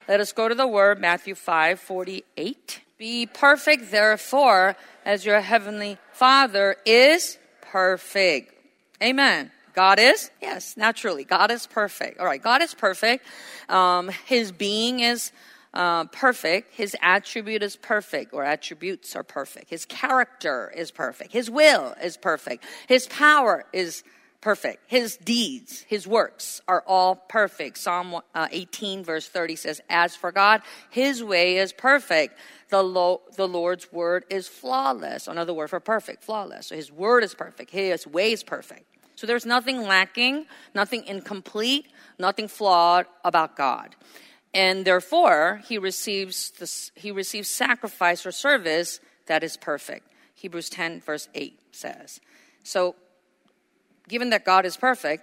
Let us go to the word, Matthew 5:48. Be perfect, therefore, as your heavenly Father is perfect. Amen. God is? Yes, naturally. God is perfect. All right, God is perfect. His being is perfect. His attribute is perfect, or attributes are perfect. His character is perfect. His will is perfect. His power is perfect. His deeds, his works are all perfect. Psalm 18 verse 30 says, as for God, his way is perfect. The Lord's word is flawless. Another word for perfect, flawless. So his word is perfect. His way is perfect. So there's nothing lacking, nothing incomplete, nothing flawed about God. And therefore, he receives sacrifice or service that is perfect. Hebrews 10 verse 8 says. So, given that God is perfect,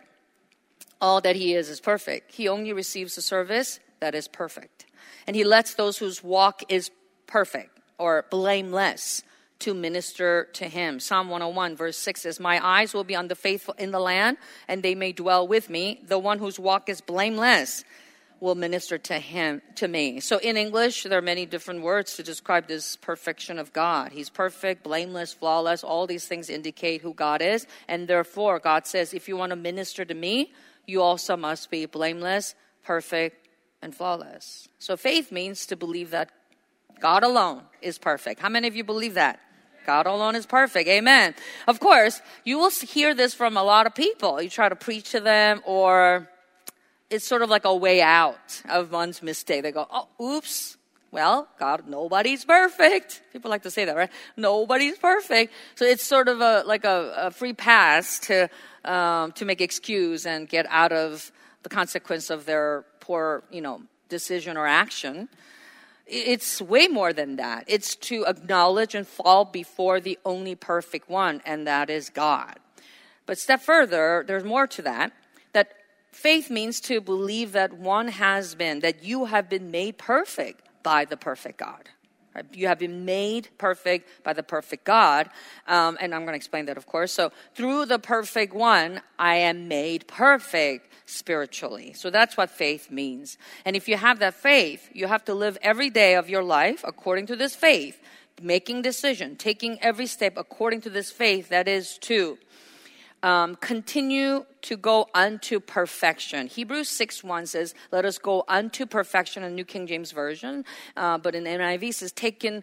all that he is perfect. He only receives a service that is perfect. And he lets those whose walk is perfect or blameless to minister to him. Psalm 101 verse 6 says, my eyes will be on the faithful in the land, and they may dwell with me. The one whose walk is blameless will minister to me. So in English, there are many different words to describe this perfection of God. He's perfect, blameless, flawless. All these things indicate who God is. And therefore, God says, if you want to minister to me, you also must be blameless, perfect, and flawless. So faith means to believe that God alone is perfect. How many of you believe that? God alone is perfect. Amen. Of course, you will hear this from a lot of people. You try to preach to them, or it's sort of like a way out of one's mistake. They go, oh, oops. Well, God, nobody's perfect. People like to say that, right? Nobody's perfect. So it's sort of a free pass to make excuse and get out of the consequence of their poor, decision or action. It's way more than that. It's to acknowledge and fall before the only perfect one, and that is God. But step further, there's more to that. That faith means to believe that that you have been made perfect by the perfect God. Right? You have been made perfect by the perfect God. And I'm going to explain that, of course. So through the perfect one, I am made perfect spiritually. So that's what faith means. And if you have that faith, you have to live every day of your life according to this faith, making decision, taking every step according to this faith, that is to continue to go unto perfection. Hebrews 6:1 says, let us go unto perfection in New King James Version. But in NIV it says, taken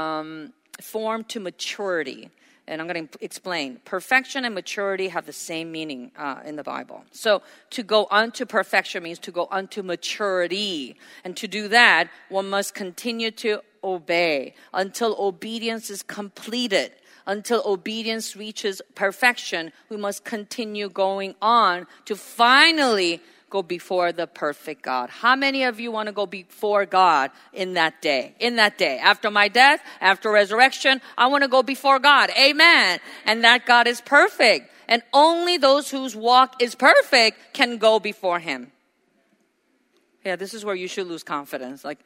form to maturity. And I'm going to explain. Perfection and maturity have the same meaning in the Bible. So to go unto perfection means to go unto maturity. And to do that, one must continue to obey until obedience is completed. Until obedience reaches perfection, we must continue going on to finally go before the perfect God. How many of you want to go before God in that day? In that day. After my death, after resurrection, I want to go before God. Amen. And that God is perfect. And only those whose walk is perfect can go before him. Yeah, this is where you should lose confidence. Like,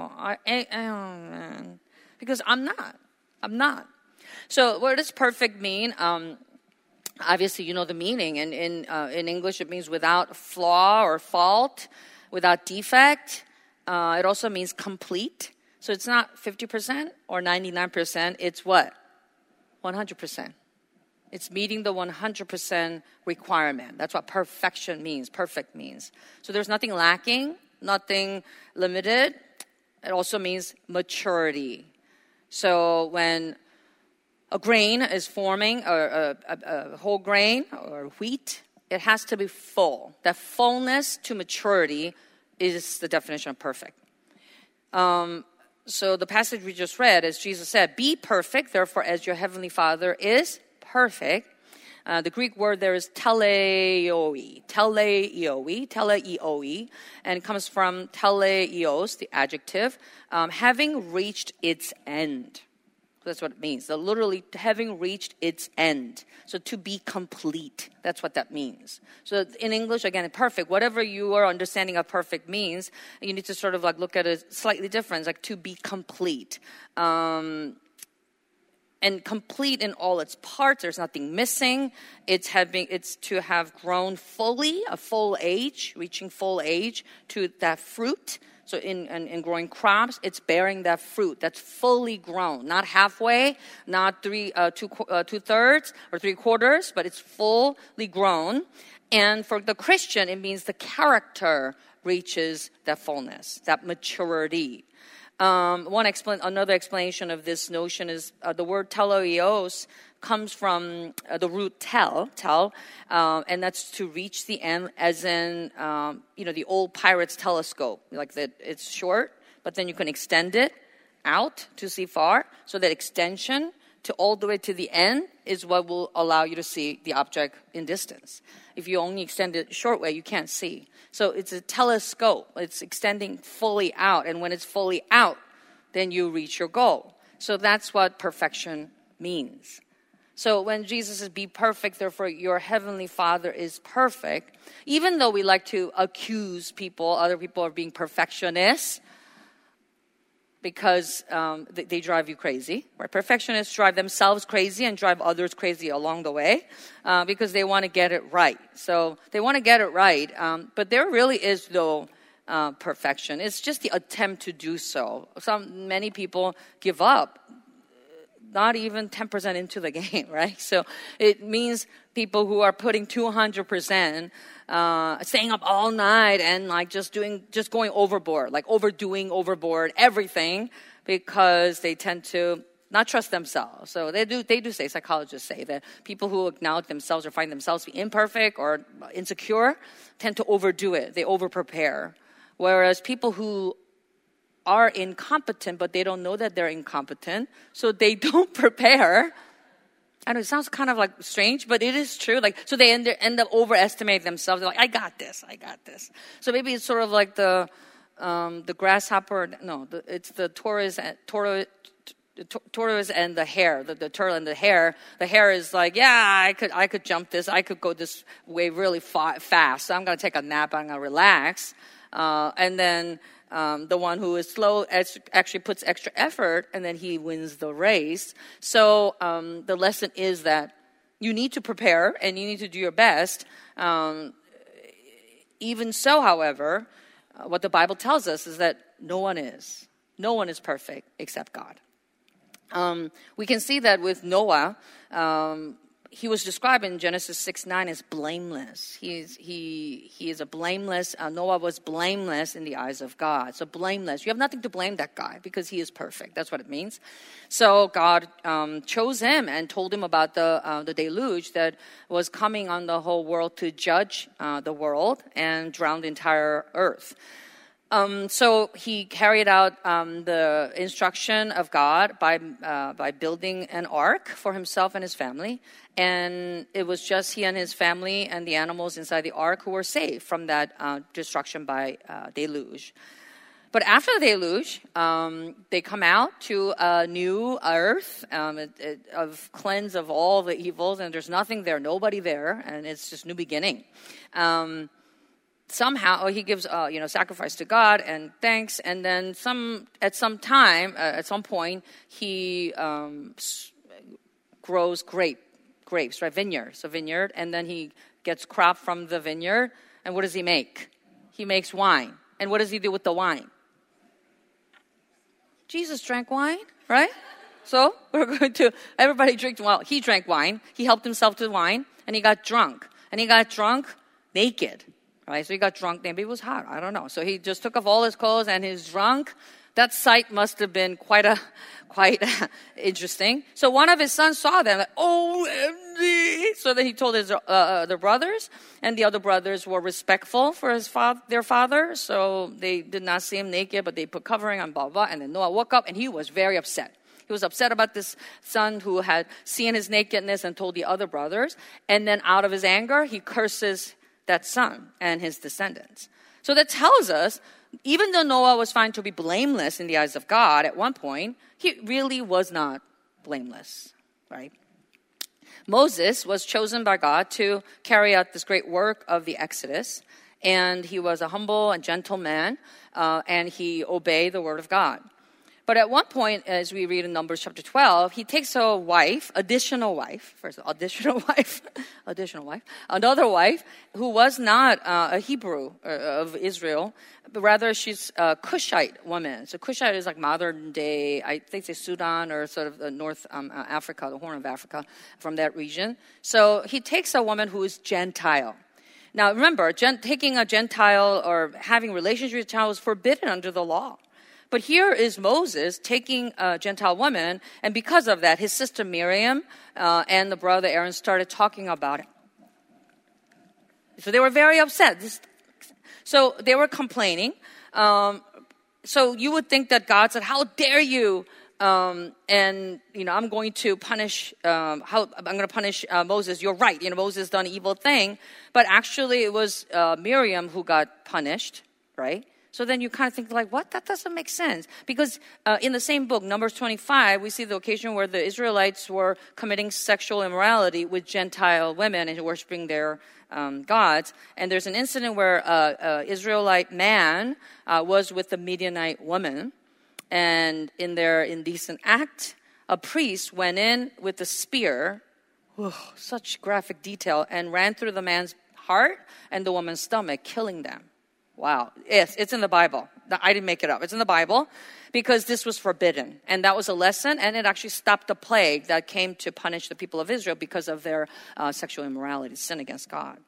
man. Because I'm not. So what does perfect mean? Obviously, you know the meaning. And in English, it means without flaw or fault, without defect. It also means complete. So it's not 50% or 99%. It's what? 100%. It's meeting the 100% requirement. That's what perfection means, perfect means. So there's nothing lacking, nothing limited. It also means maturity. So when a grain is forming, or a whole grain or wheat, it has to be full. That fullness to maturity is the definition of perfect. So the passage we just read, as Jesus said, be perfect, therefore, as your heavenly Father is perfect. The Greek word there is teleoi, and it comes from teleios, the adjective, having reached its end. That's what it means. So literally, having reached its end. So to be complete. That's what that means. So in English, again, perfect. Whatever your understanding of perfect means, you need to sort of like look at it slightly different. Like to be complete. And and complete in all its parts. There's nothing missing. It's to have grown fully, a full age, reaching full age to that fruit. So in growing crops, it's bearing that fruit that's fully grown, not halfway, not two-thirds or three-quarters, but it's fully grown. And for the Christian, it means the character reaches that fullness, that maturity. Another explanation of this notion is the word teleos comes from the root tel, and that's to reach the end, as in the old pirate's telescope. Like that, it's short, but then you can extend it out to see far. So that extension to all the way to the end is what will allow you to see the object in distance. If you only extend it short way, you can't see. So it's a telescope. It's extending fully out. And when it's fully out, then you reach your goal. So that's what perfection means. So when Jesus says, be perfect, therefore your heavenly Father is perfect, even though we like to accuse other people of being perfectionists, because they drive you crazy, right? Perfectionists drive themselves crazy and drive others crazy along the way because they want to get it right. So they want to get it right, but there really is no perfection. It's just the attempt to do so. Many people give up, not even 10% into the game, right? So it means people who are putting 200%, staying up all night and like just going overboard, like overboard everything, because they tend to not trust themselves. So they do say, psychologists say that people who acknowledge themselves or find themselves to be imperfect or insecure tend to overdo it. They over-prepare. Whereas people who are incompetent, but they don't know that they're incompetent, so they don't prepare. I know it sounds kind of like strange, but it is true. Like, so they end up overestimating themselves. They're like, I got this. So maybe it's sort of like the grasshopper. No, it's the tortoise and the hare. The turtle and the hare. The hare is like, yeah, I could jump this. I could go this way really fast. So I'm going to take a nap. I'm going to relax. And then the one who is slow actually puts extra effort, and then he wins the race. So the lesson is that you need to prepare and you need to do your best. Even so, however, what the Bible tells us is that no one is perfect except God. We can see that with Noah. He was described in Genesis 6:9 as blameless. He is a blameless. Noah was blameless in the eyes of God. So blameless. You have nothing to blame that guy because he is perfect. That's what it means. So God chose him and told him about the deluge that was coming on the whole world to judge the world and drown the entire earth. So he carried out the instruction of God by building an ark for himself and his family. And it was just he and his family and the animals inside the ark who were saved from that destruction by deluge. But after the deluge, they come out to a new earth of cleanse of all the evils, and there's nothing there, nobody there, and it's just new beginning. Somehow he gives sacrifice to God and thanks, and then at some point he grows grapes, right? Vineyard, and then he gets crop from the vineyard, and what does he make? He makes wine. And what does he do with the wine? Jesus drank wine, right? So everybody drank wine. He drank wine. He helped himself to wine, and he got drunk. And he got drunk naked. Right, so he got drunk. Maybe it was hot. I don't know. So he just took off all his clothes and he's drunk. That sight must have been quite interesting. So one of his sons saw them. Like, OMG! So then he told his the brothers, and the other brothers were respectful for their father. So they did not see him naked, but they put covering on, blah blah. And then Noah woke up and he was very upset. He was upset about this son who had seen his nakedness and told the other brothers. And then out of his anger, he curses that son and his descendants. So that tells us, even though Noah was found to be blameless in the eyes of God at one point, he really was not blameless, right? Moses was chosen by God to carry out this great work of the Exodus, and he was a humble and gentle man, and he obeyed the word of God. But at one point, as we read in Numbers chapter 12, he takes a wife, additional wife, another wife, who was not a Hebrew of Israel, but rather she's a Cushite woman. So Cushite is like modern day, I think it's Sudan or sort of the North Africa, the Horn of Africa, from that region. So he takes a woman who is Gentile. Now remember, taking a Gentile or having relations with a Gentile was forbidden under the law. But here is Moses taking a Gentile woman, and because of that, his sister Miriam and the brother Aaron started talking about it. So they were very upset. So they were complaining. So you would think that God said, "How dare you?" I'm going to punish. I'm going to punish Moses. You're right. Moses done an evil thing, but actually it was Miriam who got punished, right? So then you kind of think like, what? That doesn't make sense. Because in the same book, Numbers 25, we see the occasion where the Israelites were committing sexual immorality with Gentile women and worshiping their gods. And there's an incident where an Israelite man was with a Midianite woman. And in their indecent act, a priest went in with a spear, such graphic detail, and ran through the man's heart and the woman's stomach, killing them. Wow. Yes, it's in the Bible. I didn't make it up. It's in the Bible because this was forbidden. And that was a lesson, and it actually stopped the plague that came to punish the people of Israel because of their sexual immorality, sin against God.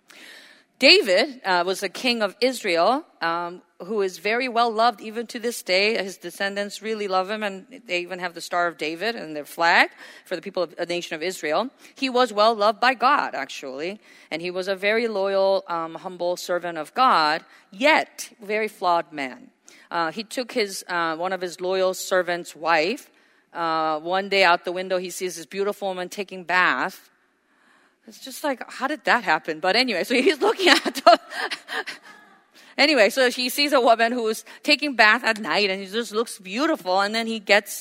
David was the king of Israel, who is very well loved even to this day. His descendants really love him, and they even have the Star of David and their flag for the people of the nation of Israel. He was well loved by God, actually, and he was a very loyal, humble servant of God, yet very flawed man. He took one of his loyal servants' wife. One day out the window, he sees this beautiful woman taking bath. It's just like, how did that happen? But anyway, so he's looking at Anyway, so he sees a woman who's taking bath at night, and he just looks beautiful. And then he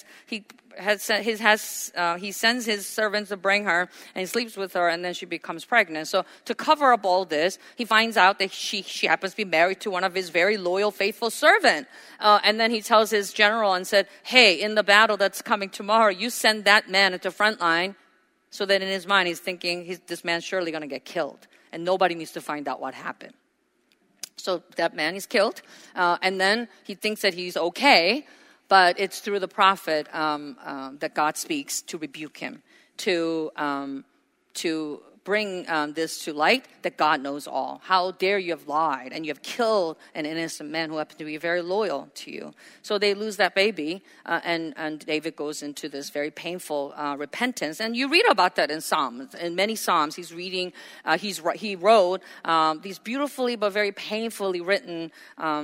sends his servants to bring her, and he sleeps with her, and then she becomes pregnant. So to cover up all this, he finds out that she happens to be married to one of his very loyal, faithful servant. And then he tells his general and said, "Hey, in the battle that's coming tomorrow, you send that man at the front line." So that in his mind, he's thinking, this man's surely going to get killed. And nobody needs to find out what happened. So that man is killed. And then he thinks that he's okay. But it's through the prophet that God speaks to rebuke him. To bring this to light, that God knows all. How dare you have lied, and you have killed an innocent man who happened to be very loyal to you. So they lose that baby, and David goes into this very painful repentance. And you read about that in Psalms. In many Psalms, he's reading, he wrote these beautifully but very painfully written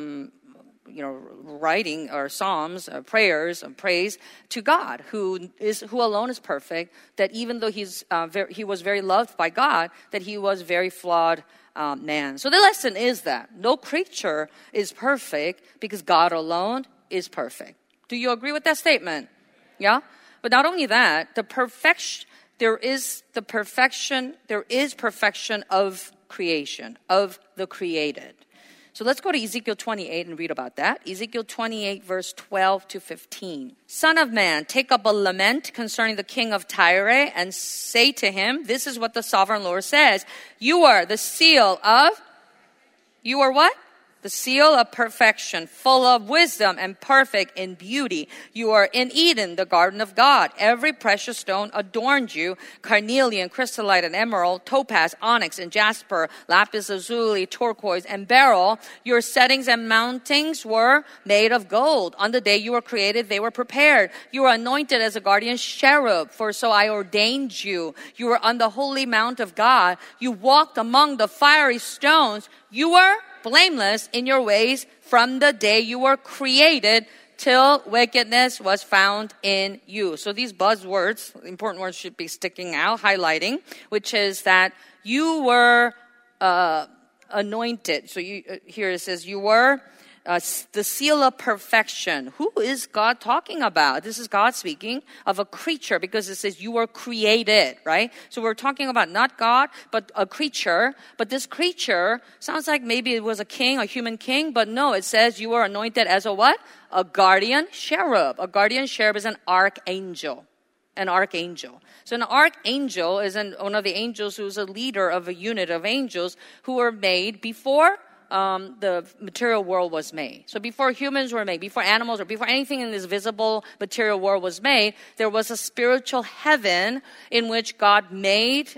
writing or psalms, prayers of praise to God, who alone is perfect. That even though he was very loved by God, that he was very flawed man. So the lesson is that no creature is perfect because God alone is perfect. Do you agree with that statement? Yeah. But not only that, there is perfection of creation, of the created. So let's go to Ezekiel 28 and read about that. Ezekiel 28, verse 12 to 15. Son of man, take up a lament concerning the king of Tyre and say to him, this is what the sovereign Lord says. You are the seal of, you are what? The seal of perfection, full of wisdom and perfect in beauty. You are in Eden, the garden of God. Every precious stone adorned you, carnelian, chrysolite, and emerald, topaz, onyx, and jasper, lapis lazuli, turquoise, and beryl. Your settings and mountings were made of gold. On the day you were created, they were prepared. You were anointed as a guardian cherub, for so I ordained you. You were on the holy mount of God. You walked among the fiery stones. You were blameless in your ways from the day you were created till wickedness was found in you. So these buzzwords, important words should be sticking out, highlighting, which is that you were anointed. So here it says you were the seal of perfection. Who is God talking about? This is God speaking of a creature because it says you were created, right? So we're talking about not God, but a creature. But this creature sounds like maybe it was a king, a human king, but no, it says you were anointed as a what? A guardian cherub. A guardian cherub is an archangel. An archangel. So an archangel is one of the angels who's a leader of a unit of angels who were made before the material world was made. So before humans were made, before animals or before anything in this visible material world was made, there was a spiritual heaven in which God made,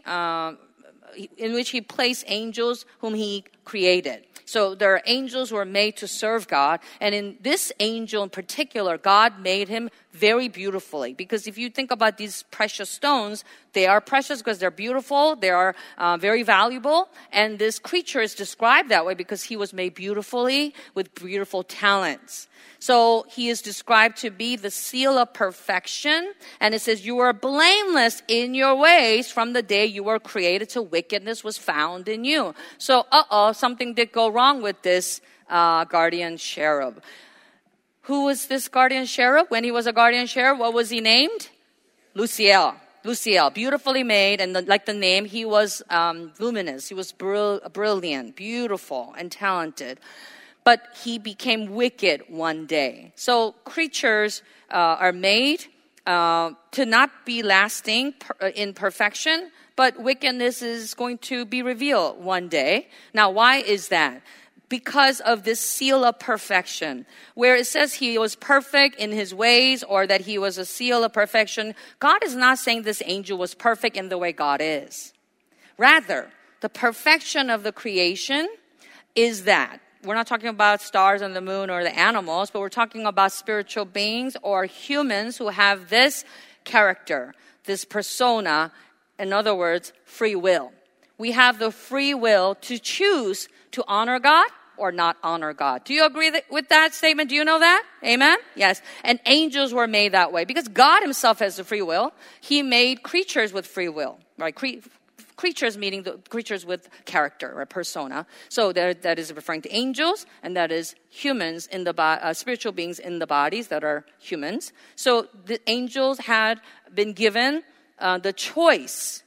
in which He placed angels whom He created. So there are angels who are made to serve God. And in this angel in particular, God made him very beautifully. Because if you think about these precious stones, they are precious because they're beautiful. They are very valuable. And this creature is described that way because he was made beautifully with beautiful talents. So he is described to be the seal of perfection. And it says, you were blameless in your ways from the day you were created till wickedness was found in you. So, something did go wrong with this guardian cherub. Who was this guardian cherub? When he was a guardian cherub, what was he named? Luciel. Luciel, beautifully made, and like the name, he was luminous. He was brilliant, beautiful, and talented. But he became wicked one day. So creatures are made to not be lasting in perfection, but wickedness is going to be revealed one day. Now, why is that? Because of this seal of perfection, where it says he was perfect in his ways or that he was a seal of perfection. God is not saying this angel was perfect in the way God is. Rather, the perfection of the creation is that. We're not talking about stars and the moon or the animals, but we're talking about spiritual beings or humans who have this character, this persona, in other words, free will. We have the free will to choose to honor God or not honor God. Do you agree with that statement? Do you know that? Amen? Yes. And angels were made that way because God himself has the free will. He made creatures with free will, right? Creatures meaning the creatures with character or persona. So that is referring to angels, and that is humans in the spiritual beings in the bodies that are humans. So the angels had been given the choice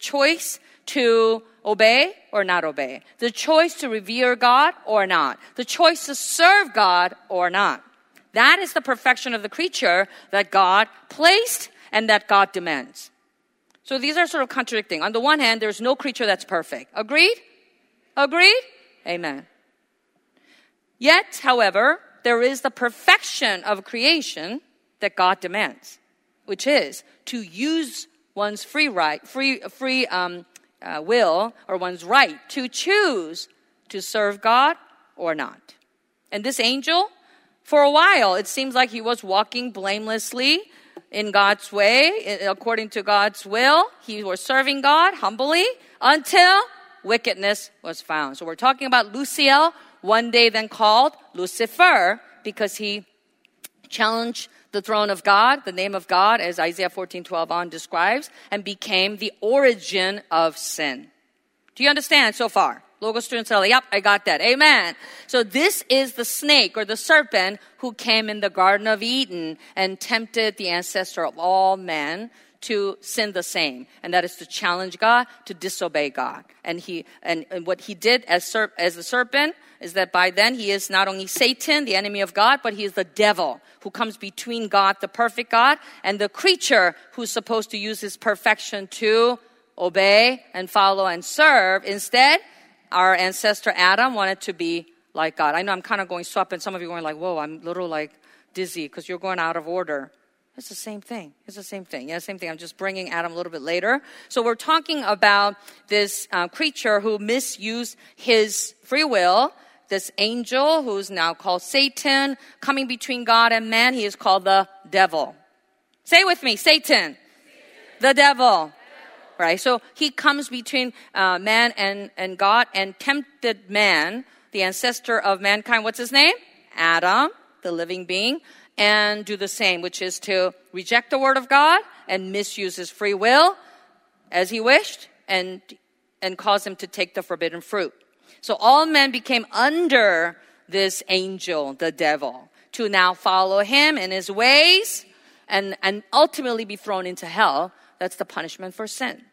to obey or not obey, the choice to revere God or not, the choice to serve God or not. That is the perfection of the creature that God placed and that God demands. So these are sort of contradicting. On the one hand, there's no creature that's perfect. Agreed? Agreed? Amen. Yet, however, there is the perfection of creation that God demands, which is to use one's free will or one's right to choose to serve God or not. And this angel, for a while, it seems like he was walking blamelessly in God's way, according to God's will. He was serving God humbly until wickedness was found. So we're talking about Luciel, one day then called Lucifer, because he challenged the throne of God, the name of God, as Isaiah 14:12 on describes, and became the origin of sin. Do you understand so far? Logo students are like, yep, I got that. Amen. So this is the snake or the serpent who came in the Garden of Eden and tempted the ancestor of all men to sin the same. And that is to challenge God, to disobey God. And what he did as the serpent is that by then he is not only Satan, the enemy of God, but he is the devil who comes between God, the perfect God, and the creature who's supposed to use his perfection to obey and follow and serve. Instead, our ancestor Adam wanted to be like God. I know I'm kind of going swap, and some of you are going like, whoa, I'm a little like dizzy because you're going out of order. It's the same thing. It's the same thing. Yeah, same thing. I'm just bringing Adam a little bit later. So we're talking about this creature who misused his free will, this angel who's now called Satan, coming between God and man. He is called the devil. Say it with me, Satan. The devil. Right? So he comes between man and God and tempted man, the ancestor of mankind. What's his name? Adam, the living being, and do the same, which is to reject the word of God and misuse his free will as he wished and cause him to take the forbidden fruit. So all men became under this angel, the devil, to now follow him in his ways and ultimately be thrown into hell. That's the punishment for sin.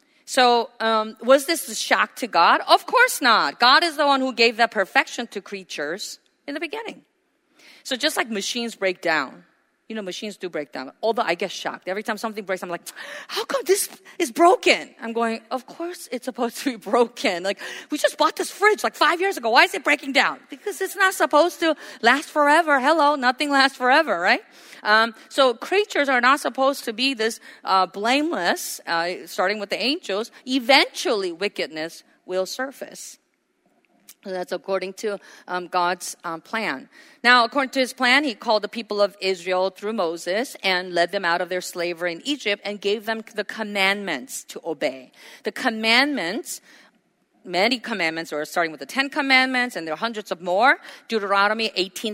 So was this a shock to God? Of course not. God is the one who gave that perfection to creatures in the beginning. So just like machines break down, machines do break down. Although I get shocked. Every time something breaks, I'm like, how come this is broken? I'm going, of course it's supposed to be broken. Like, we just bought this fridge like 5 years ago. Why is it breaking down? Because it's not supposed to last forever. Hello, nothing lasts forever, right? So creatures are not supposed to be this blameless, starting with the angels. Eventually, wickedness will surface. So that's according to God's plan. Now, according to his plan, he called the people of Israel through Moses and led them out of their slavery in Egypt and gave them the commandments to obey. The commandments, many commandments, or starting with the 10 commandments, and there are hundreds of more. Deuteronomy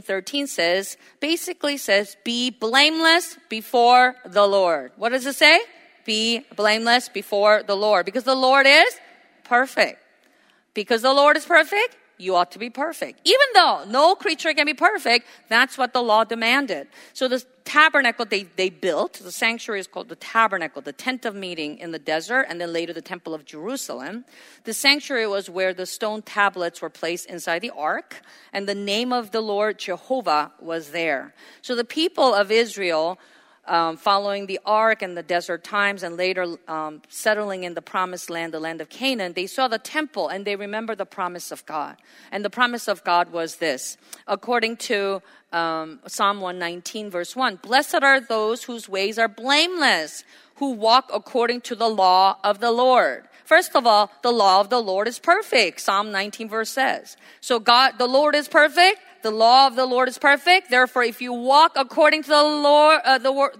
18:13 basically says, be blameless before the Lord. What does it say? Be blameless before the Lord, because the Lord is perfect. Because the Lord is perfect, you ought to be perfect. Even though no creature can be perfect, that's what the law demanded. So the tabernacle they built, the sanctuary is called the tabernacle, the tent of meeting in the desert, and then later the temple of Jerusalem. The sanctuary was where the stone tablets were placed inside the ark, and the name of the Lord Jehovah was there. So the people of Israel, following the ark and the desert times and later settling in the promised land, the land of Canaan, they saw the temple and they remember the promise of God. And the promise of God was this. According to Psalm 119 verse 1, blessed are those whose ways are blameless, who walk according to the law of the Lord. First of all, the law of the Lord is perfect. Psalm 19 verse says. So God, the Lord is perfect. The law of the Lord is perfect. Therefore, if you walk according to the law of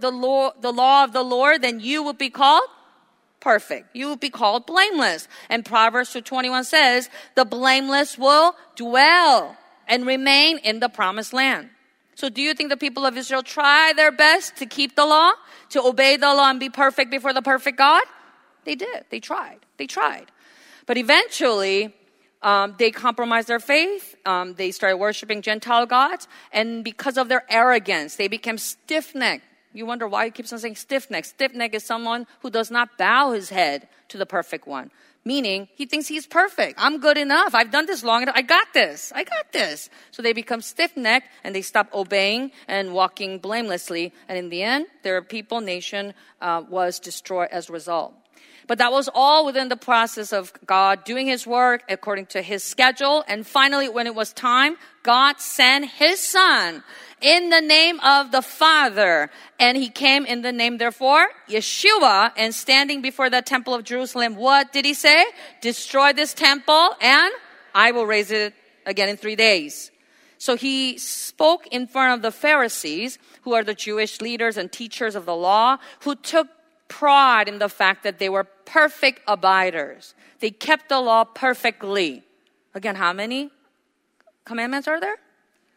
the Lord, then you will be called perfect. You will be called blameless. And Proverbs 2:21 says, the blameless will dwell and remain in the promised land. So do you think the people of Israel try their best to keep the law, to obey the law and be perfect before the perfect God? They did. They tried. But eventually, they compromised their faith. They started worshiping Gentile gods. And because of their arrogance, they became stiff-necked. You wonder why he keeps on saying stiff-necked. Stiff-necked is someone who does not bow his head to the perfect one. Meaning, he thinks he's perfect. I'm good enough. I've done this long enough. I got this. So they become stiff-necked and they stop obeying and walking blamelessly. And in the end, their people, nation, was destroyed as a result. But that was all within the process of God doing his work according to his schedule. And finally, when it was time, God sent his son in the name of the Father. And he came in the name, therefore, Yeshua. And standing before the temple of Jerusalem, what did he say? Destroy this temple and I will raise it again in 3 days. So he spoke in front of the Pharisees, who are the Jewish leaders and teachers of the law, who took pride in the fact that they were perfect abiders. They kept the law perfectly. Again, how many commandments are there?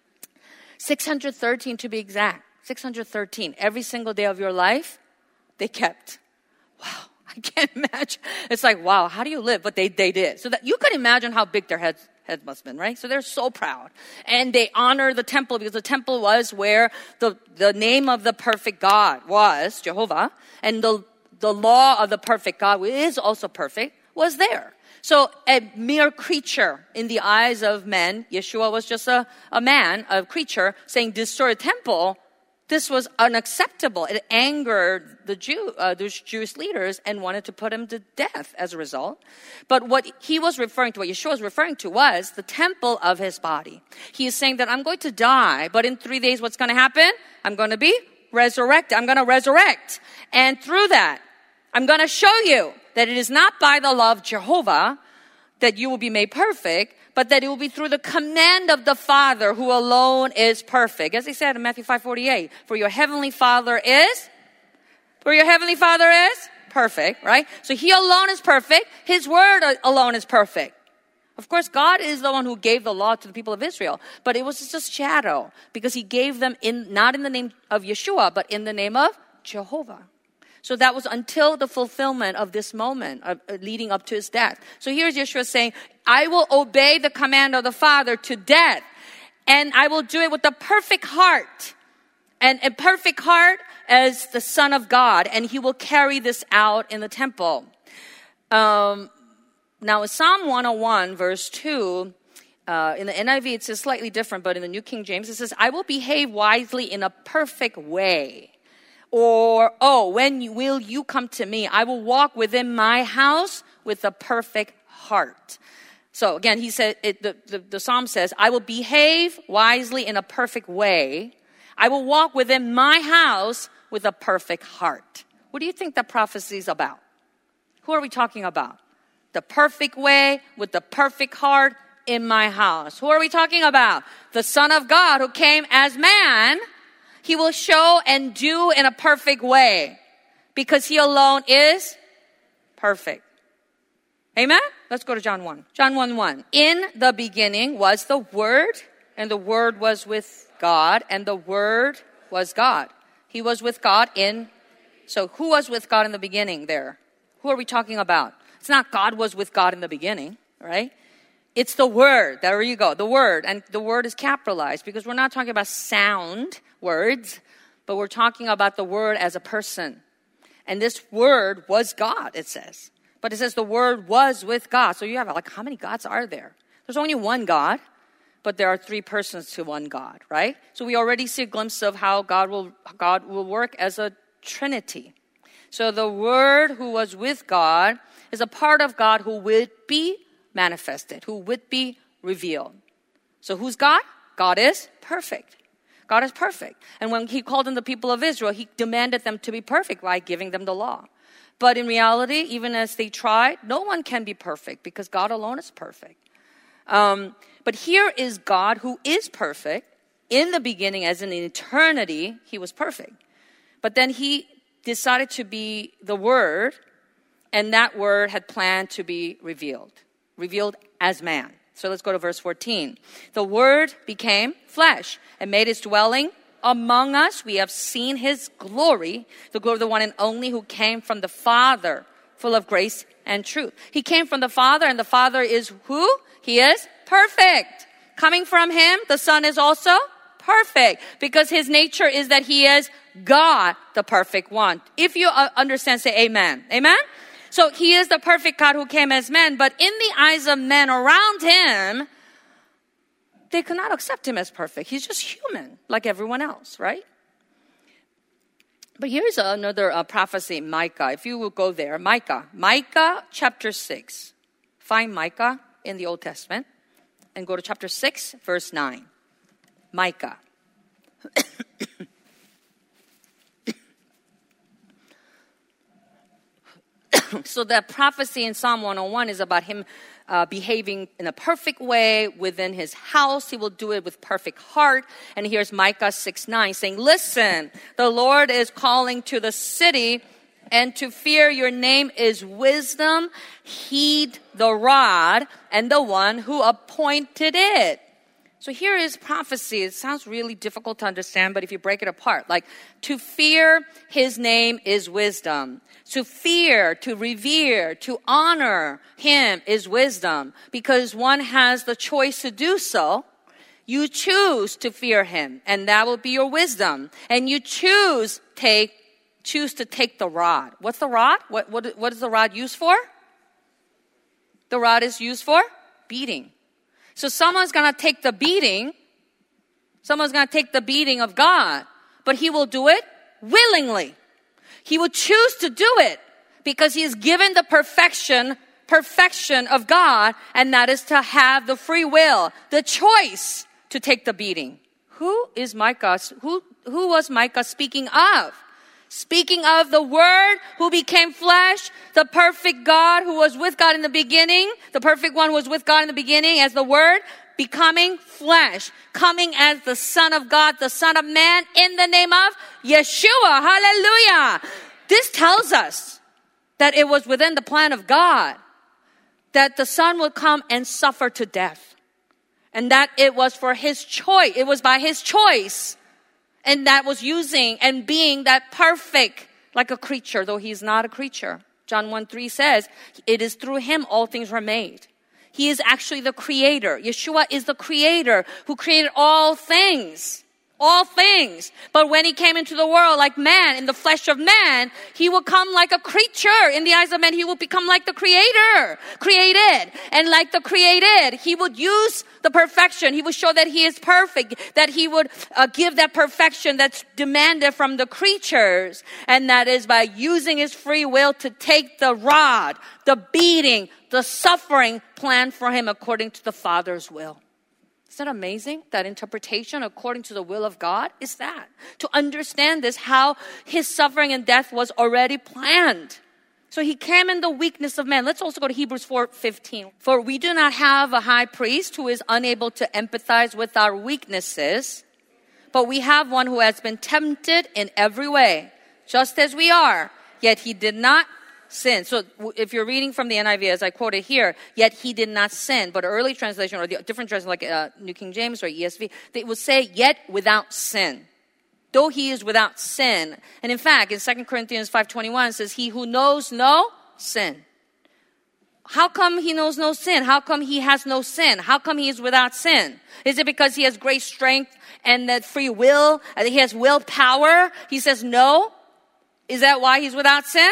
613 to be exact. 613. Every single day of your life, they kept. Wow, I can't imagine. It's like, wow, how do you live? But they did. So that you could imagine how big their heads must have been, right? So they're so proud. And they honor the temple because the temple was where the name of the perfect God was, Jehovah. And the law of the perfect God, who is also perfect, was there. So a mere creature in the eyes of men, Yeshua was just a man, a creature, saying destroy a temple. This was unacceptable. It angered those Jewish leaders and wanted to put him to death as a result. But what Yeshua was referring to was the temple of his body. He is saying that I'm going to die, but in 3 days what's going to happen? I'm going to be resurrected. I'm going to resurrect. And through that, I'm going to show you that it is not by the law of Jehovah that you will be made perfect, but that it will be through the command of the Father who alone is perfect. As he said in Matthew 5:48, for your heavenly Father is perfect, right? So he alone is perfect. His word alone is perfect. Of course, God is the one who gave the law to the people of Israel, but it was just a shadow because he gave them not in the name of Yeshua, but in the name of Jehovah. So that was until the fulfillment of this moment leading up to his death. So here's Yeshua saying, I will obey the command of the Father to death. And I will do it with a perfect heart. And a perfect heart as the Son of God. And he will carry this out in the temple. Now, in Psalm 101, verse 2, in the NIV, it says slightly different, but in the New King James, it says, I will behave wisely in a perfect way. Or, when will you come to me? I will walk within my house with a perfect heart. So again, he said, the Psalm says, I will behave wisely in a perfect way. I will walk within my house with a perfect heart. What do you think that prophecy is about? Who are we talking about? The perfect way with the perfect heart in my house. Who are we talking about? The Son of God who came as man. He will show and do in a perfect way because he alone is perfect. Amen? Let's go to John 1. John 1:1. In the beginning was the Word, and the Word was with God, and the Word was God. He was with God so who was with God in the beginning there? Who are we talking about? It's not God was with God in the beginning, right? It's the Word. There you go. The Word. And the Word is capitalized because we're not talking about sound words, but we're talking about the Word as a person. And this Word was God, it says. But it says the Word was with God. So you have how many gods are there? There's only one God, but there are three persons to one God, right? So we already see a glimpse of how God will work as a Trinity. So the Word who was with God is a part of God who would be manifested, who would be revealed. So who's God? God is perfect. God is perfect. And when he called in the people of Israel, he demanded them to be perfect by giving them the law. But in reality, even as they tried, no one can be perfect because God alone is perfect. But here is God who is perfect. In the beginning, as in eternity, he was perfect. But then he decided to be the Word, and that Word had planned to be revealed as man. So let's go to verse 14. The Word became flesh and made his dwelling among us. We have seen his glory, the glory of the one and only who came from the Father, full of grace and truth. He came from the Father, and the Father is who? He is perfect. Coming from him, the Son is also perfect because his nature is that he is God, the perfect one. If you understand, say amen. Amen? So he is the perfect God who came as man, but in the eyes of men around him, they could not accept him as perfect. He's just human, like everyone else, right? But here's another prophecy, Micah. If you will go there, Micah chapter 6. Find Micah in the Old Testament and go to chapter 6, verse 9. Micah. So that prophecy in Psalm 101 is about him behaving in a perfect way within his house. He will do it with perfect heart. And here's Micah 6:9 saying, listen, the Lord is calling to the city, and to fear your name is wisdom. Heed the rod and the one who appointed it. So here is prophecy. It sounds really difficult to understand, but if you break it apart, like to fear his name is wisdom. To fear, to revere, to honor him is wisdom because one has the choice to do so. You choose to fear him, and that will be your wisdom. And you choose to take the rod. What's the rod? What is the rod used for? The rod is used for beating. So someone's going to take the beating. Someone's going to take the beating of God, but he will do it willingly. He will choose to do it because he is given the perfection of God, and that is to have the free will, the choice to take the beating. Who is Micah? Who was Micah speaking of? Speaking of the Word who became flesh, the perfect God who was with God in the beginning, the perfect one who was with God in the beginning as the Word, becoming flesh, coming as the Son of God, the Son of Man, in the name of Yeshua. Hallelujah. This tells us that it was within the plan of God that the Son would come and suffer to death. And that it was for his choice. It was by his choice. And that was using and being that perfect like a creature, though he's not a creature. John 1:3 says, it is through him all things were made. He is actually the creator. Yeshua is the creator who created all things. All things. But when he came into the world like man, in the flesh of man, he will come like a creature. In the eyes of man, he will become like the creator. Created. And like the created, he would use the perfection. He would show that he is perfect. That he would give that perfection that's demanded from the creatures. And that is by using his free will to take the rod, the beating, the suffering planned for him according to the Father's will. Isn't that amazing? That interpretation according to the will of God is that. To understand this, how his suffering and death was already planned. So he came in the weakness of man. Let's also go to Hebrews 4:15. For we do not have a high priest who is unable to empathize with our weaknesses, but we have one who has been tempted in every way, just as we are, yet he did not sin. So if you're reading from the NIV, as I quoted here, yet he did not sin. But early translation or the different translation like New King James or ESV, they would say yet without sin. Though he is without sin. And in fact, in 2 Corinthians 5:21 it says, he who knows no sin. How come he knows no sin? How come he has no sin? How come he is without sin? Is it because he has great strength and that free will? And he has willpower? He says no? Is that why he's without sin?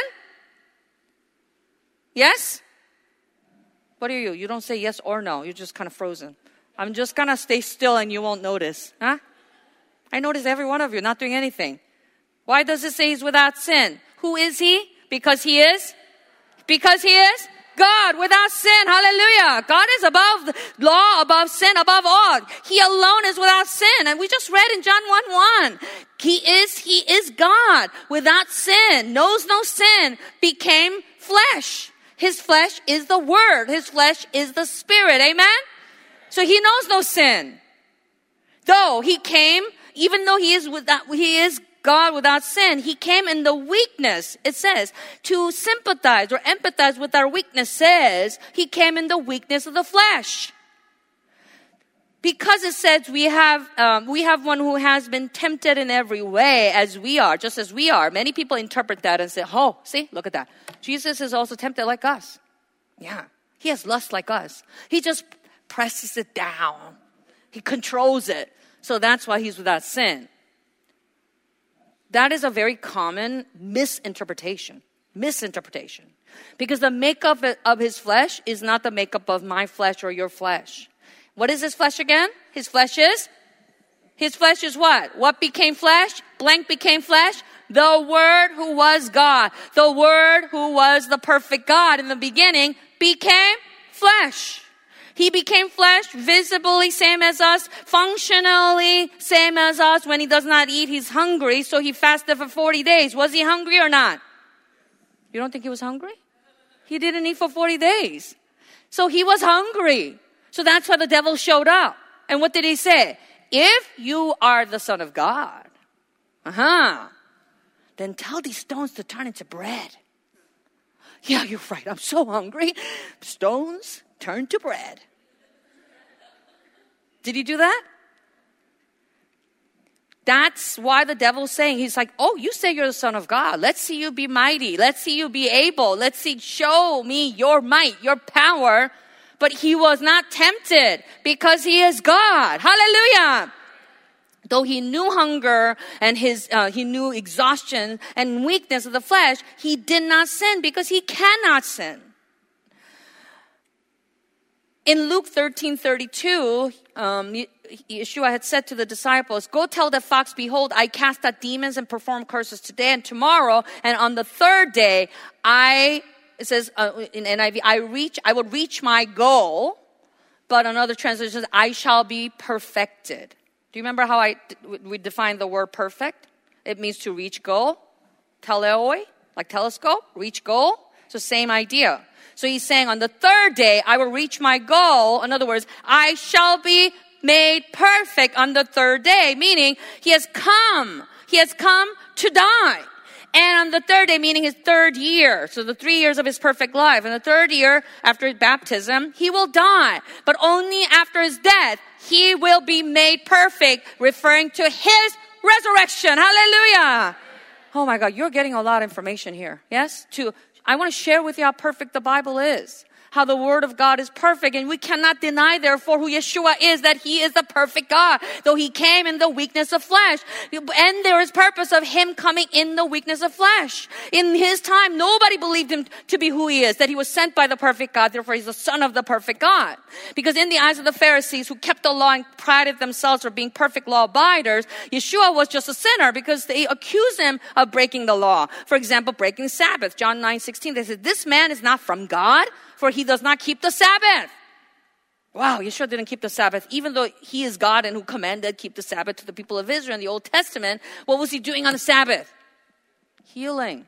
Yes? What are you? You don't say yes or no. You're just kind of frozen. I'm just going to stay still and you won't notice. Huh? I notice every one of you not doing anything. Why does it say he's without sin? Who is he? Because he is? Because he is God without sin. Hallelujah. God is above the law, above sin, above all. He alone is without sin. And we just read in John 1:1. He is God without sin, knows no sin, became flesh. His flesh is the Word. His flesh is the Spirit. Amen? So he knows no sin. Though he came, even though he is God without sin, he came in the weakness, it says, to sympathize or empathize with our weaknesses. He came in the weakness of the flesh. Because it says we have one who has been tempted in every way as we are, just as we are. Many people interpret that and say, oh, see, look at that. Jesus is also tempted like us. Yeah, he has lust like us. He just presses it down. He controls it. So that's why he's without sin. That is a very common misinterpretation. Because the makeup of his flesh is not the makeup of my flesh or your flesh. What is his flesh again? His flesh is what? What became flesh? Blank became flesh? The Word who was God. The Word who was the perfect God in the beginning became flesh. He became flesh, visibly same as us, functionally same as us. When he does not eat, he's hungry, so he fasted for 40 days. Was he hungry or not? You don't think he was hungry? He didn't eat for 40 days. So he was hungry. So that's why the devil showed up. And what did he say? If you are the Son of God, then tell these stones to turn into bread. Yeah, you're right. I'm so hungry. Stones turn to bread. Did he do that? That's why the devil's saying, he's like, oh, you say you're the Son of God. Let's see you be mighty. Let's see you be able. Let's see, show me your might, your power. But he was not tempted because he is God. Hallelujah. Though he knew hunger and he knew exhaustion and weakness of the flesh, he did not sin because he cannot sin. In Luke 13:32, Yeshua had said to the disciples, go tell the fox, behold, I cast out demons and perform curses today and tomorrow. And on the third day, it says in NIV, I will reach my goal. But in other translations, I shall be perfected. Do you remember how we define the word perfect? It means to reach goal. Teleoi, like telescope, reach goal. So same idea. So he's saying on the third day, I will reach my goal. In other words, I shall be made perfect on the third day. Meaning he has come to die. And on the third day, meaning his third year, so the 3 years of his perfect life. In the third year, after his baptism, he will die. But only after his death, he will be made perfect, referring to his resurrection. Hallelujah. Oh my God, you're getting a lot of information here. Yes? I want to share with you how perfect the Bible is. how the Word of God is perfect. And we cannot deny, therefore, who Yeshua is, that He is the perfect God, though He came in the weakness of flesh. And there is purpose of Him coming in the weakness of flesh. In His time, nobody believed Him to be who He is, that He was sent by the perfect God, therefore He's the Son of the perfect God. Because in the eyes of the Pharisees, who kept the law and prided themselves for being perfect law abiders, Yeshua was just a sinner because they accused Him of breaking the law. For example, breaking Sabbath. John 9:16, they said, this man is not from God, for he does not keep the Sabbath. Wow, Yeshua didn't keep the Sabbath. Even though He is God and who commanded keep the Sabbath to the people of Israel in the Old Testament, what was He doing on the Sabbath? Healing.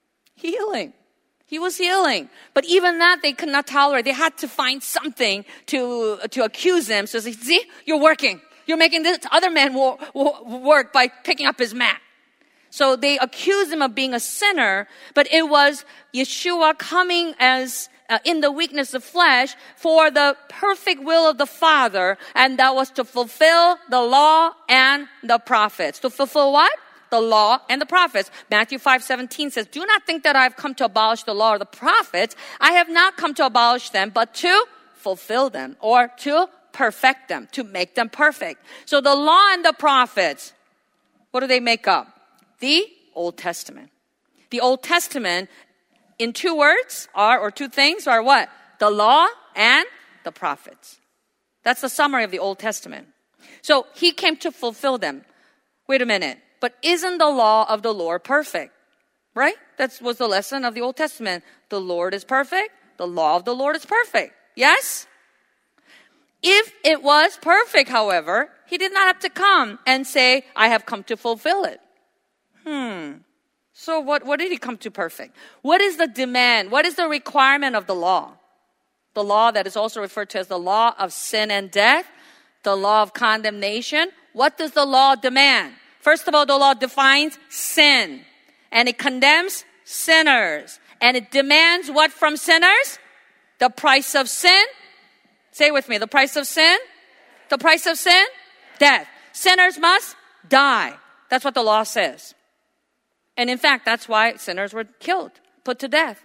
He was healing. But even that they could not tolerate. They had to find something to accuse Him. So they said, see, you're working. You're making this other man work by picking up his mat. So they accused Him of being a sinner, but it was Yeshua coming as in the weakness of flesh for the perfect will of the Father, and that was to fulfill the law and the prophets. To fulfill what? The law and the prophets. Matthew 5:17 says, do not think that I have come to abolish the law or the prophets. I have not come to abolish them, but to fulfill them, or to perfect them, to make them perfect. So the law and the prophets, what do they make up? The Old Testament. The Old Testament, in two words, or two things, are what? The law and the prophets. That's the summary of the Old Testament. So He came to fulfill them. Wait a minute. But isn't the law of the Lord perfect? Right? That was the lesson of the Old Testament. The Lord is perfect. The law of the Lord is perfect. Yes? If it was perfect, however, He did not have to come and say, I have come to fulfill it. So what did He come to perfect? What is the demand? What is the requirement of the law? The law that is also referred to as the law of sin and death, the law of condemnation. What does the law demand? First of all, the law defines sin, and it condemns sinners. And it demands what from sinners? The price of sin. Say with me, the price of sin. The price of sin? Death. Sinners must die. That's what the law says. And in fact, that's why sinners were killed, put to death.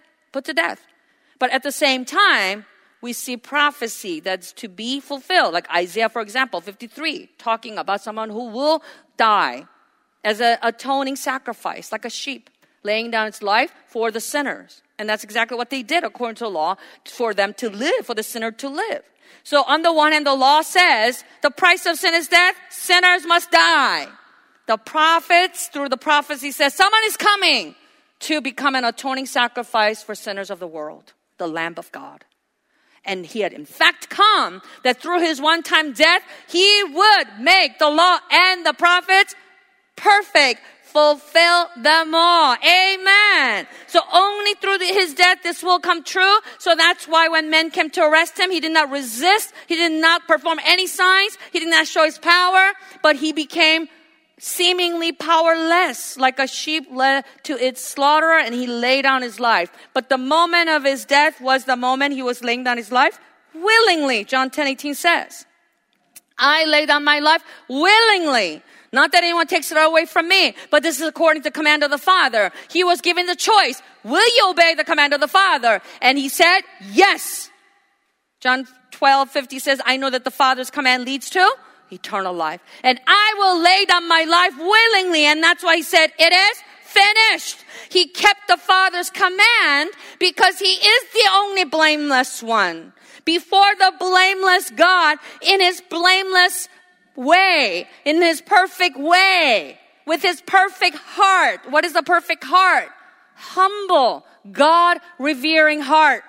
But at the same time, we see prophecy that's to be fulfilled. Like Isaiah, for example, 53, talking about someone who will die as an atoning sacrifice, like a sheep, laying down its life for the sinners. And that's exactly what they did according to the law, for them to live, for the sinner to live. So on the one hand, the law says the price of sin is death, sinners must die. The prophets, through the prophecy, says someone is coming to become an atoning sacrifice for sinners of the world, the Lamb of God. And He had in fact come that through His one-time death, He would make the law and the prophets perfect, fulfill them all. Amen. So only through His death this will come true. So that's why when men came to arrest Him, He did not resist. He did not perform any signs. He did not show His power, but He became seemingly powerless, like a sheep led to its slaughter, and He laid down His life. But the moment of His death was the moment He was laying down His life willingly. John 10:18 says, I lay down my life willingly. Not that anyone takes it away from me, but this is according to the command of the Father. He was given the choice. Will you obey the command of the Father? And He said, yes. John 12:50 says, I know that the Father's command leads to eternal life. And I will lay down my life willingly. And that's why He said, it is finished. He kept the Father's command because He is the only blameless one. Before the blameless God, in His blameless way, in His perfect way, with His perfect heart. What is a perfect heart? Humble, God-revering heart.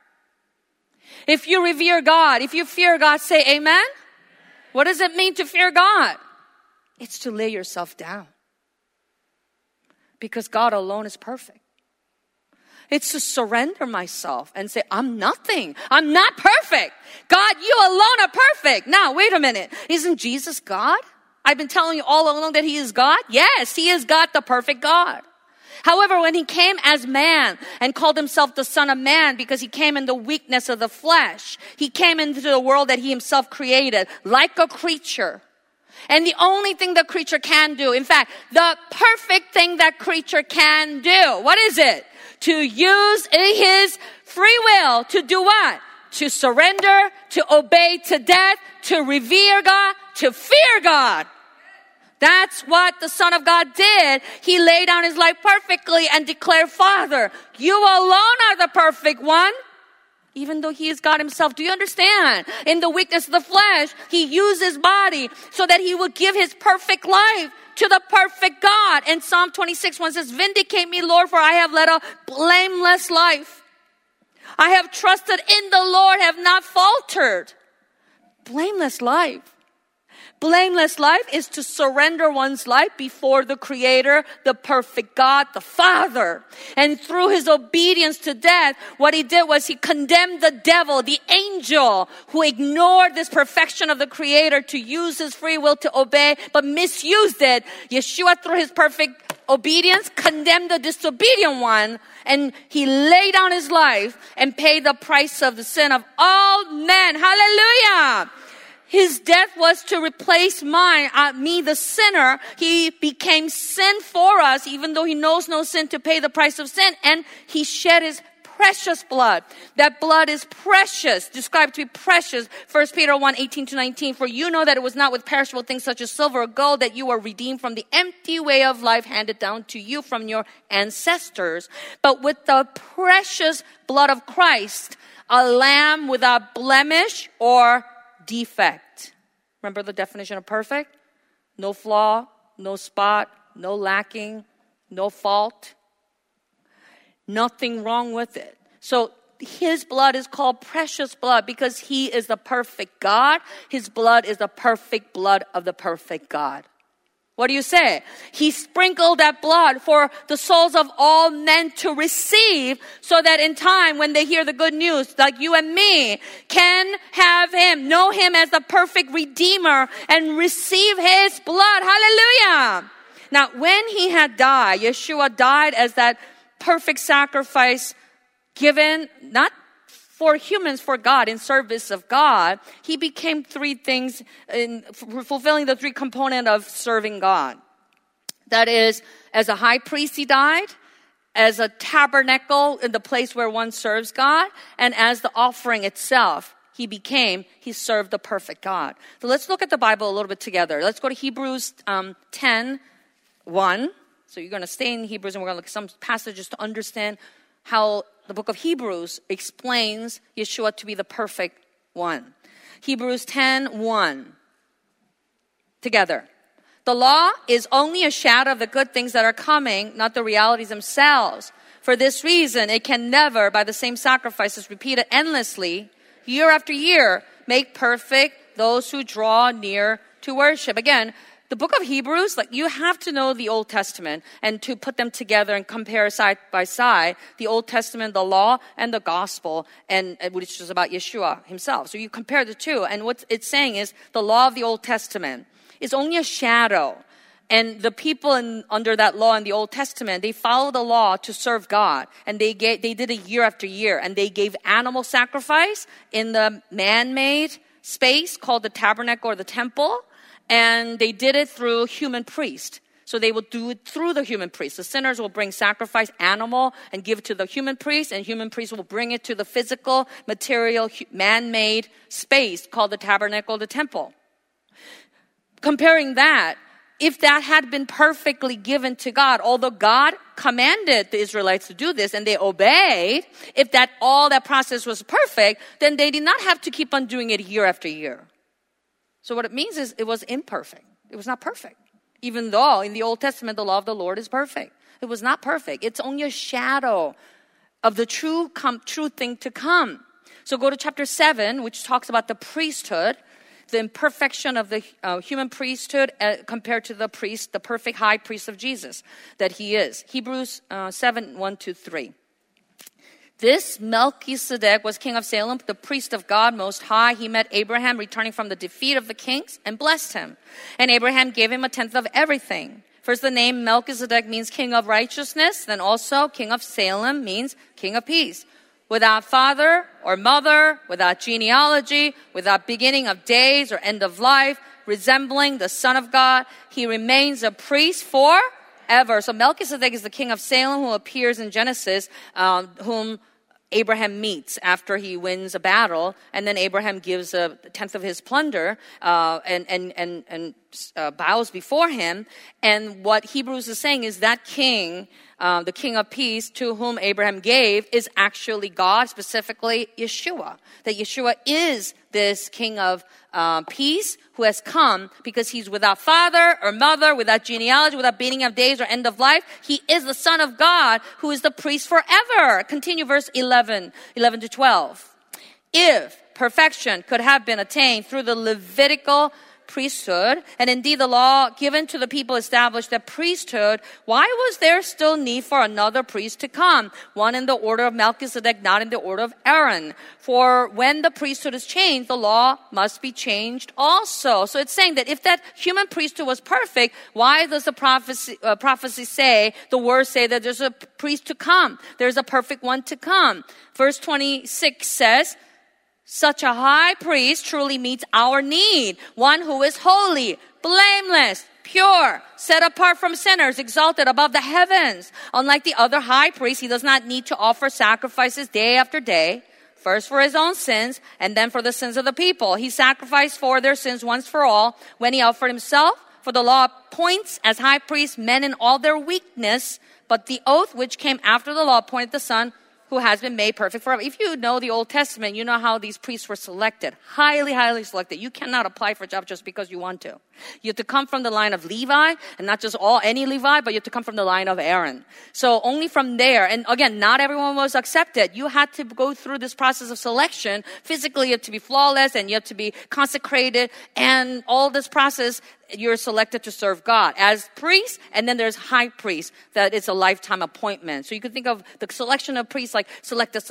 If you revere God, if you fear God, say amen. What does it mean to fear God? It's to lay yourself down. Because God alone is perfect. It's to surrender myself and say, I'm nothing. I'm not perfect. God, you alone are perfect. Now, wait a minute. Isn't Jesus God? I've been telling you all along that He is God. Yes, He is God, the perfect God. However, when He came as man and called Himself the Son of Man because He came in the weakness of the flesh, He came into the world that He Himself created like a creature. And the only thing the creature can do, in fact, the perfect thing that creature can do, what is it? To use His free will to do what? To surrender, to obey to death, to revere God, to fear God. That's what the Son of God did. He laid down his life perfectly and declared, Father, you alone are the perfect one. Even though he is God himself. Do you understand? In the weakness of the flesh, he used his body so that he would give his perfect life to the perfect God. And Psalm 26:1 says, Vindicate me, Lord, for I have led a blameless life. I have trusted in the Lord, have not faltered. Blameless life. Blameless life is to surrender one's life before the Creator, the perfect God, the Father. And through his obedience to death, what he did was he condemned the devil, the angel, who ignored this perfection of the Creator to use his free will to obey, but misused it. Yeshua, through his perfect obedience, condemned the disobedient one, and he laid down his life and paid the price of the sin of all men. Hallelujah! His death was to replace me, the sinner. He became sin for us, even though he knows no sin, to pay the price of sin. And he shed his precious blood. That blood is precious, described to be precious. 1 Peter 1:18-19. For you know that it was not with perishable things such as silver or gold that you were redeemed from the empty way of life handed down to you from your ancestors, but with the precious blood of Christ, a lamb without blemish or defect. Remember the definition of perfect? No flaw, no spot, no lacking, no fault. Nothing wrong with it. So his blood is called precious blood because he is the perfect God. His blood is the perfect blood of the perfect God. What do you say? He sprinkled that blood for the souls of all men to receive, so that in time when they hear the good news, like you and me, can have him, know him as the perfect Redeemer and receive his blood. Hallelujah! Now, when he had died, Yeshua died as that perfect sacrifice given, not for humans, for God, in service of God. He became three things in fulfilling the three components of serving God. That is, as a high priest he died, as a tabernacle in the place where one serves God, and as the offering itself. He served the perfect God. So let's look at the Bible a little bit together. Let's go to Hebrews 10:1. So you're going to stay in Hebrews, and we're going to look at some passages to understand how the book of Hebrews explains Yeshua to be the perfect one. Hebrews 10:1. Together. The law is only a shadow of the good things that are coming, not the realities themselves. For this reason, it can never, by the same sacrifices repeated endlessly, year after year, make perfect those who draw near to worship. Again, the book of Hebrews, you have to know the Old Testament and to put them together and compare side by side the Old Testament, the law, and the gospel, and which is about Yeshua himself. So you compare the two, and what it's saying is the law of the Old Testament is only a shadow. And the people under that law in the Old Testament, they followed the law to serve God. And they did it year after year. And they gave animal sacrifice in the man-made space called the tabernacle or the temple. And they did it through human priest. So they will do it through the human priest. The sinners will bring sacrifice animal and give it to the human priest. And human priest will bring it to the physical, material, man-made space called the tabernacle, the temple. Comparing that, if that had been perfectly given to God, although God commanded the Israelites to do this and they obeyed, if all that process was perfect, then they did not have to keep on doing it year after year. So what it means is it was imperfect. It was not perfect. Even though in the Old Testament, the law of the Lord is perfect. It was not perfect. It's only a shadow of the true thing to come. So go to chapter 7, which talks about the priesthood, the imperfection of the human priesthood compared to the priest, the perfect high priest of Jesus that he is. Hebrews 7:1-3. This Melchizedek was king of Salem, the priest of God Most High. He met Abraham returning from the defeat of the kings and blessed him. And Abraham gave him 1/10 of everything. First, the name Melchizedek means king of righteousness. Then also king of Salem means king of peace. Without father or mother, without genealogy, without beginning of days or end of life, resembling the Son of God, he remains a priest forever. So Melchizedek is the king of Salem who appears in Genesis, whom Abraham meets after he wins a battle, and then Abraham gives a tenth of his plunder and bows before him. And what Hebrews is saying is that king, the King of Peace, to whom Abraham gave, is actually God, specifically Yeshua. That Yeshua is this King of Peace who has come because he's without father or mother, without genealogy, without beginning of days or end of life. He is the Son of God who is the priest forever. Continue verse 11 to 12. If perfection could have been attained through the Levitical priesthood, and indeed the law given to the people established the priesthood, why was there still need for another priest to come? One in the order of Melchizedek, not in the order of Aaron. For when the priesthood is changed, the law must be changed also. So it's saying that if that human priesthood was perfect, why does the prophecy say, the words say that there's a priest to come? There's a perfect one to come. Verse 26 says, such a high priest truly meets our need. One who is holy, blameless, pure, set apart from sinners, exalted above the heavens. Unlike the other high priests, he does not need to offer sacrifices day after day. First for his own sins, and then for the sins of the people. He sacrificed for their sins once for all when he offered himself. For the law appoints as high priests men in all their weakness. But the oath which came after the law appointed the Son, who has been made perfect forever. If you know the Old Testament, you know how these priests were selected. Highly, highly selected. You cannot apply for a job just because you want to. You have to come from the line of Levi, and not just any Levi, but you have to come from the line of Aaron. So only from there, and again, not everyone was accepted. You had to go through this process of selection. Physically, you have to be flawless, and you have to be consecrated, and all this process, you're selected to serve God as priest, and then there's high priest, that it's a lifetime appointment. So you could think of the selection of priests like selected.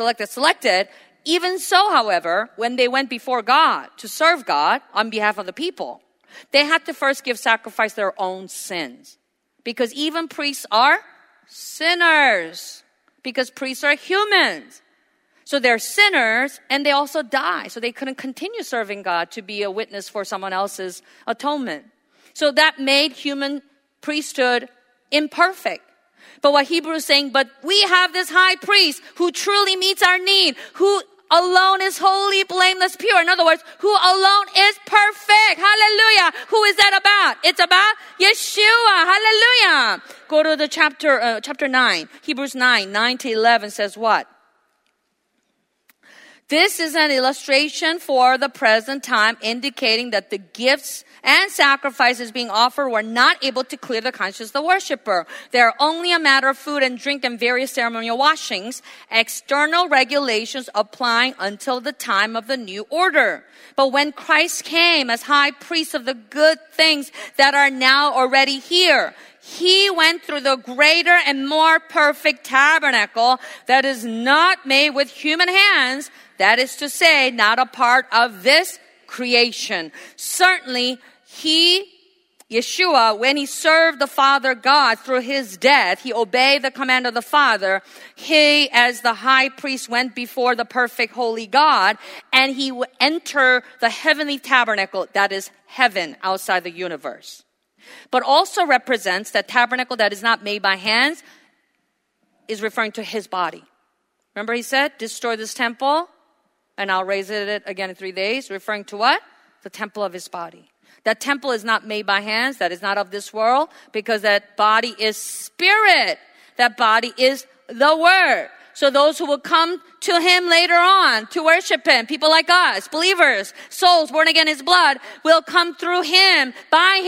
Even so, however, when they went before God to serve God on behalf of the people, they had to first give sacrifice their own sins. Because even priests are sinners. Because priests are humans. So they're sinners, and they also die. So they couldn't continue serving God to be a witness for someone else's atonement. So that made human priesthood imperfect. But what Hebrews is saying, but we have this high priest who truly meets our need, who alone is holy, blameless, pure. In other words, who alone is perfect. Hallelujah. Who is that about? It's about Yeshua. Hallelujah. Go to the chapter 9. Hebrews 9 to 11 says what? This is an illustration for the present time, indicating that the gifts and sacrifices being offered were not able to clear the conscience of the worshiper. They are only a matter of food and drink and various ceremonial washings, external regulations applying until the time of the new order. But when Christ came as high priest of the good things that are now already here, he went through the greater and more perfect tabernacle that is not made with human hands, that is to say, not a part of this creation. Certainly, Yeshua, when he served the Father God through his death, he obeyed the command of the Father. He, as the high priest, went before the perfect holy God, and he would enter the heavenly tabernacle, that is heaven outside the universe. But also represents that tabernacle that is not made by hands, is referring to his body. Remember he said, destroy this temple, and I'll raise it again in 3 days, referring to what? The temple of his body. That temple is not made by hands, that is not of this world, because that body is spirit. That body is the Word. So those who will come to him later on to worship him, people like us, believers, souls born again in his blood, will come through him, by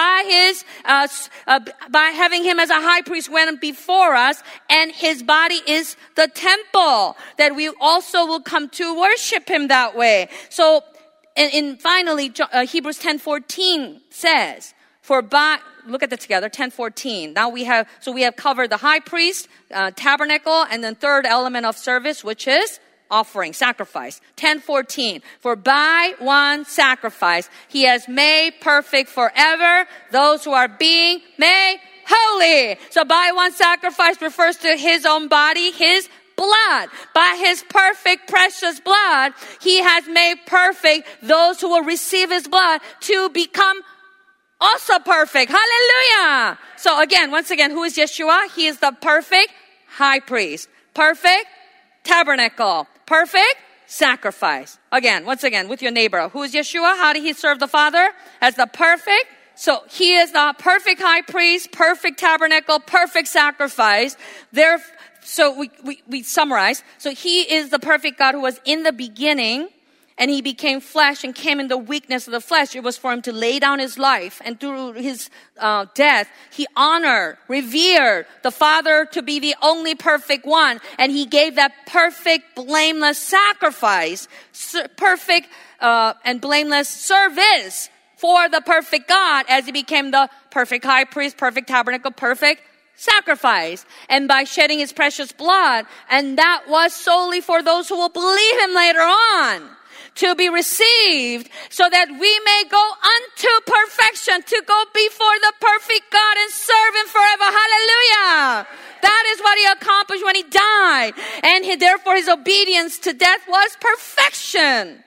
having him as a high priest went before us, and his body is the temple, that we also will come to worship him that way. So, and finally, Hebrews 10:14 says, look at that together, 10:14. Now we have covered the high priest, tabernacle, and then third element of service, which is offering, sacrifice. 10:14. For by one sacrifice, he has made perfect forever those who are being made holy. So by one sacrifice refers to his own body, his blood. By his perfect, precious blood, he has made perfect those who will receive his blood to become also perfect. Hallelujah. So once again, who is Yeshua? He is the perfect high priest. Perfect, tabernacle. Perfect sacrifice. Once again, with your neighbor. Who is Yeshua? How did he serve the Father? As the perfect. So he is the perfect high priest, perfect tabernacle, perfect sacrifice. So we summarize. So he is the perfect God who was in the beginning, and he became flesh and came in the weakness of the flesh. It was for him to lay down his life. And through his death, he honored, revered the Father to be the only perfect one. And he gave that perfect, blameless sacrifice, perfect and blameless service for the perfect God as he became the perfect high priest, perfect tabernacle, perfect sacrifice. And by shedding his precious blood, and that was solely for those who will believe him later on, to be received, so that we may go unto perfection, to go before the perfect God and serve him forever. Hallelujah! That is what he accomplished when he died. And therefore his obedience to death was perfection.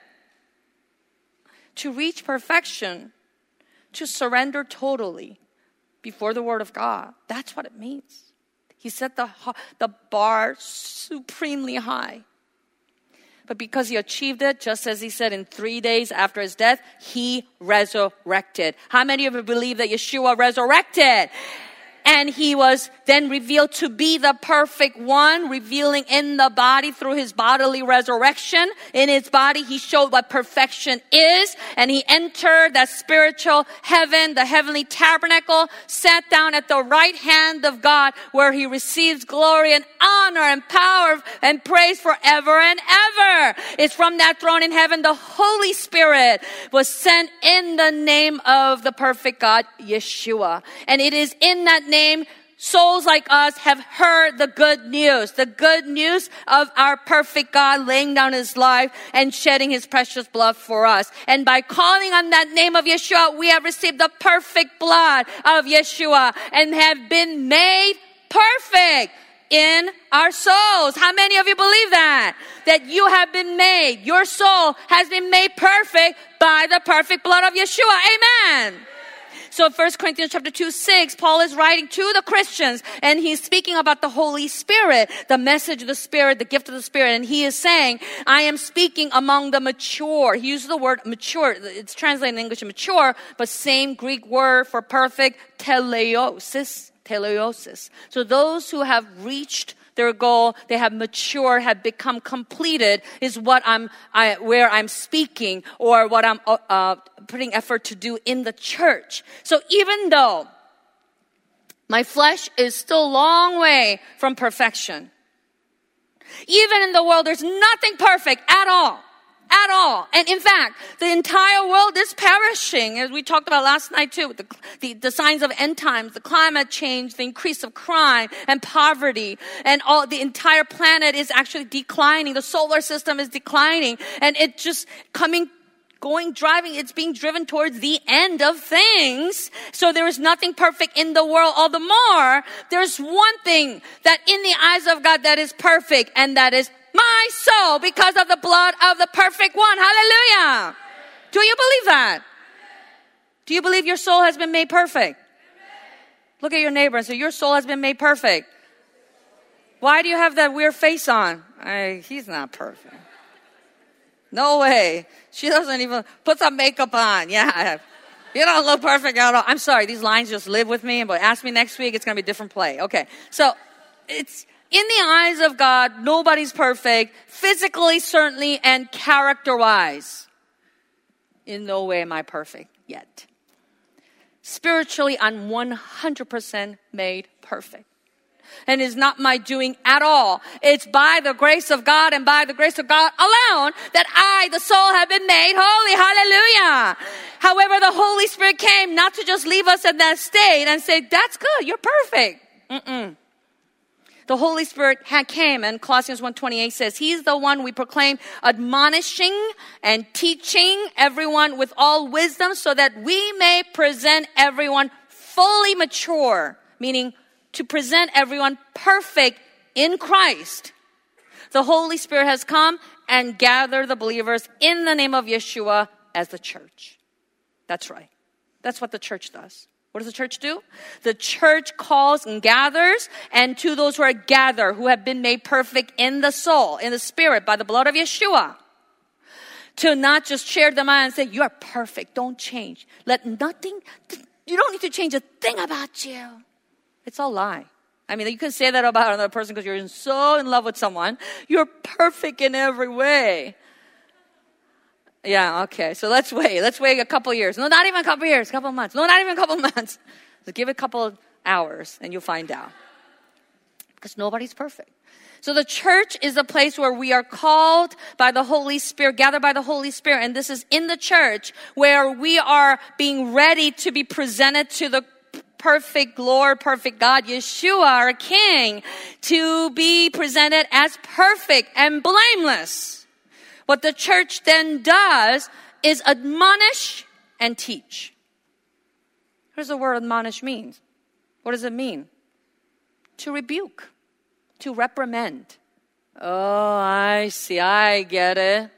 To reach perfection, to surrender totally before the Word of God. That's what it means. He set the bar supremely high. But because he achieved it, just as he said, in 3 days after his death, he resurrected. How many of you believe that Yeshua resurrected? And he was then revealed to be the perfect one, revealing in the body through his bodily resurrection. In his body, he showed what perfection is. And he entered that spiritual heaven, the heavenly tabernacle, sat down at the right hand of God, where he receives glory and honor and power and praise forever and ever. It's from that throne in heaven, the Holy Spirit was sent in the name of the perfect God, Yeshua. And it is in that name souls like us have heard the good news of our perfect God laying down his life and shedding his precious blood for us. And by calling on that name of Yeshua, we have received the perfect blood of Yeshua and have been made perfect in our souls. How many of you believe that? That you have been made, your soul has been made perfect by the perfect blood of Yeshua. Amen. So 1 Corinthians chapter 2:6, Paul is writing to the Christians, and he's speaking about the Holy Spirit, the message of the Spirit, the gift of the Spirit. And he is saying, I am speaking among the mature. He uses the word mature. It's translated in English mature, but same Greek word for perfect, teleiosis. So those who have reached their goal, they have matured, have become completed, is what where I'm speaking, or what I'm putting effort to do in the church. So even though my flesh is still a long way from perfection, even in the world, there's nothing perfect at all. At all. And in fact, the entire world is perishing, as we talked about last night too, with the signs of end times, the climate change, the increase of crime and poverty, and all the entire planet is actually declining. The solar system is declining, and it just it's being driven towards the end of things. So there is nothing perfect in the world. All the more, there's one thing that in the eyes of God that is perfect, and that is my soul, because of the blood of the perfect one. Hallelujah. Do you believe that? Do you believe your soul has been made perfect? Look at your neighbor and say, your soul has been made perfect. Why do you have that weird face on? He's not perfect. No way. She doesn't even put some makeup on. Yeah. You don't look perfect at all. I'm sorry. These lines just live with me. But ask me next week. It's going to be a different play. Okay. So it's in the eyes of God, nobody's perfect. Physically, certainly, and character-wise. In no way am I perfect yet. Spiritually, I'm 100% made perfect. And it's not my doing at all. It's by the grace of God and by the grace of God alone that I, the soul, have been made holy. Hallelujah. However, the Holy Spirit came not to just leave us in that state and say, that's good, you're perfect. The Holy Spirit came, and Colossians 1:28 says, He's the one we proclaim, admonishing and teaching everyone with all wisdom, so that we may present everyone fully mature, meaning to present everyone perfect in Christ. The Holy Spirit has come and gathered the believers in the name of Yeshua as the church. That's right. That's what the church does. What does the church do? The church calls and gathers, and to those who are gathered, who have been made perfect in the soul, in the spirit, by the blood of Yeshua, to not just share them out and say, you are perfect, don't change. You don't need to change a thing about you. It's all lie. I mean, you can say that about another person because you're so in love with someone. You're perfect in every way. Yeah, okay. So let's wait. Let's wait a couple years. No, not even a couple years. A couple months. No, not even a couple months. Just give it a couple hours and you'll find out. Because nobody's perfect. So the church is a place where we are called by the Holy Spirit, gathered by the Holy Spirit. And this is in the church where we are being ready to be presented to the perfect Lord, perfect God, Yeshua, our King, to be presented as perfect and blameless. What the church then does is admonish and teach. What does the word admonish mean? What does it mean? To rebuke, to reprimand. Oh, I see, I get it.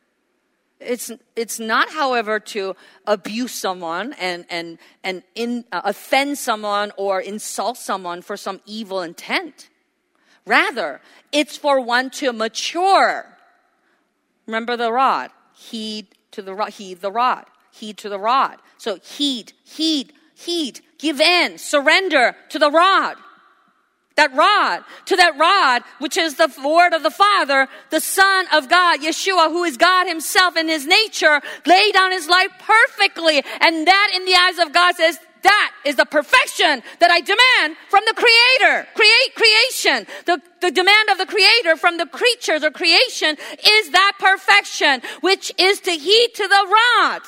It's not, however, to abuse someone and offend someone or insult someone for some evil intent. Rather, it's for one to mature. Remember the rod. Heed to the rod. Heed the rod. Heed to the rod. So heed. Give in. Surrender to the rod. That rod, which is the word of the Father, the Son of God, Yeshua, who is God himself in his nature, laid down his life perfectly. And that in the eyes of God says, that is the perfection that I demand from the Creator. Creation. The demand of the Creator from the creatures or creation is that perfection, which is to heed to the rod.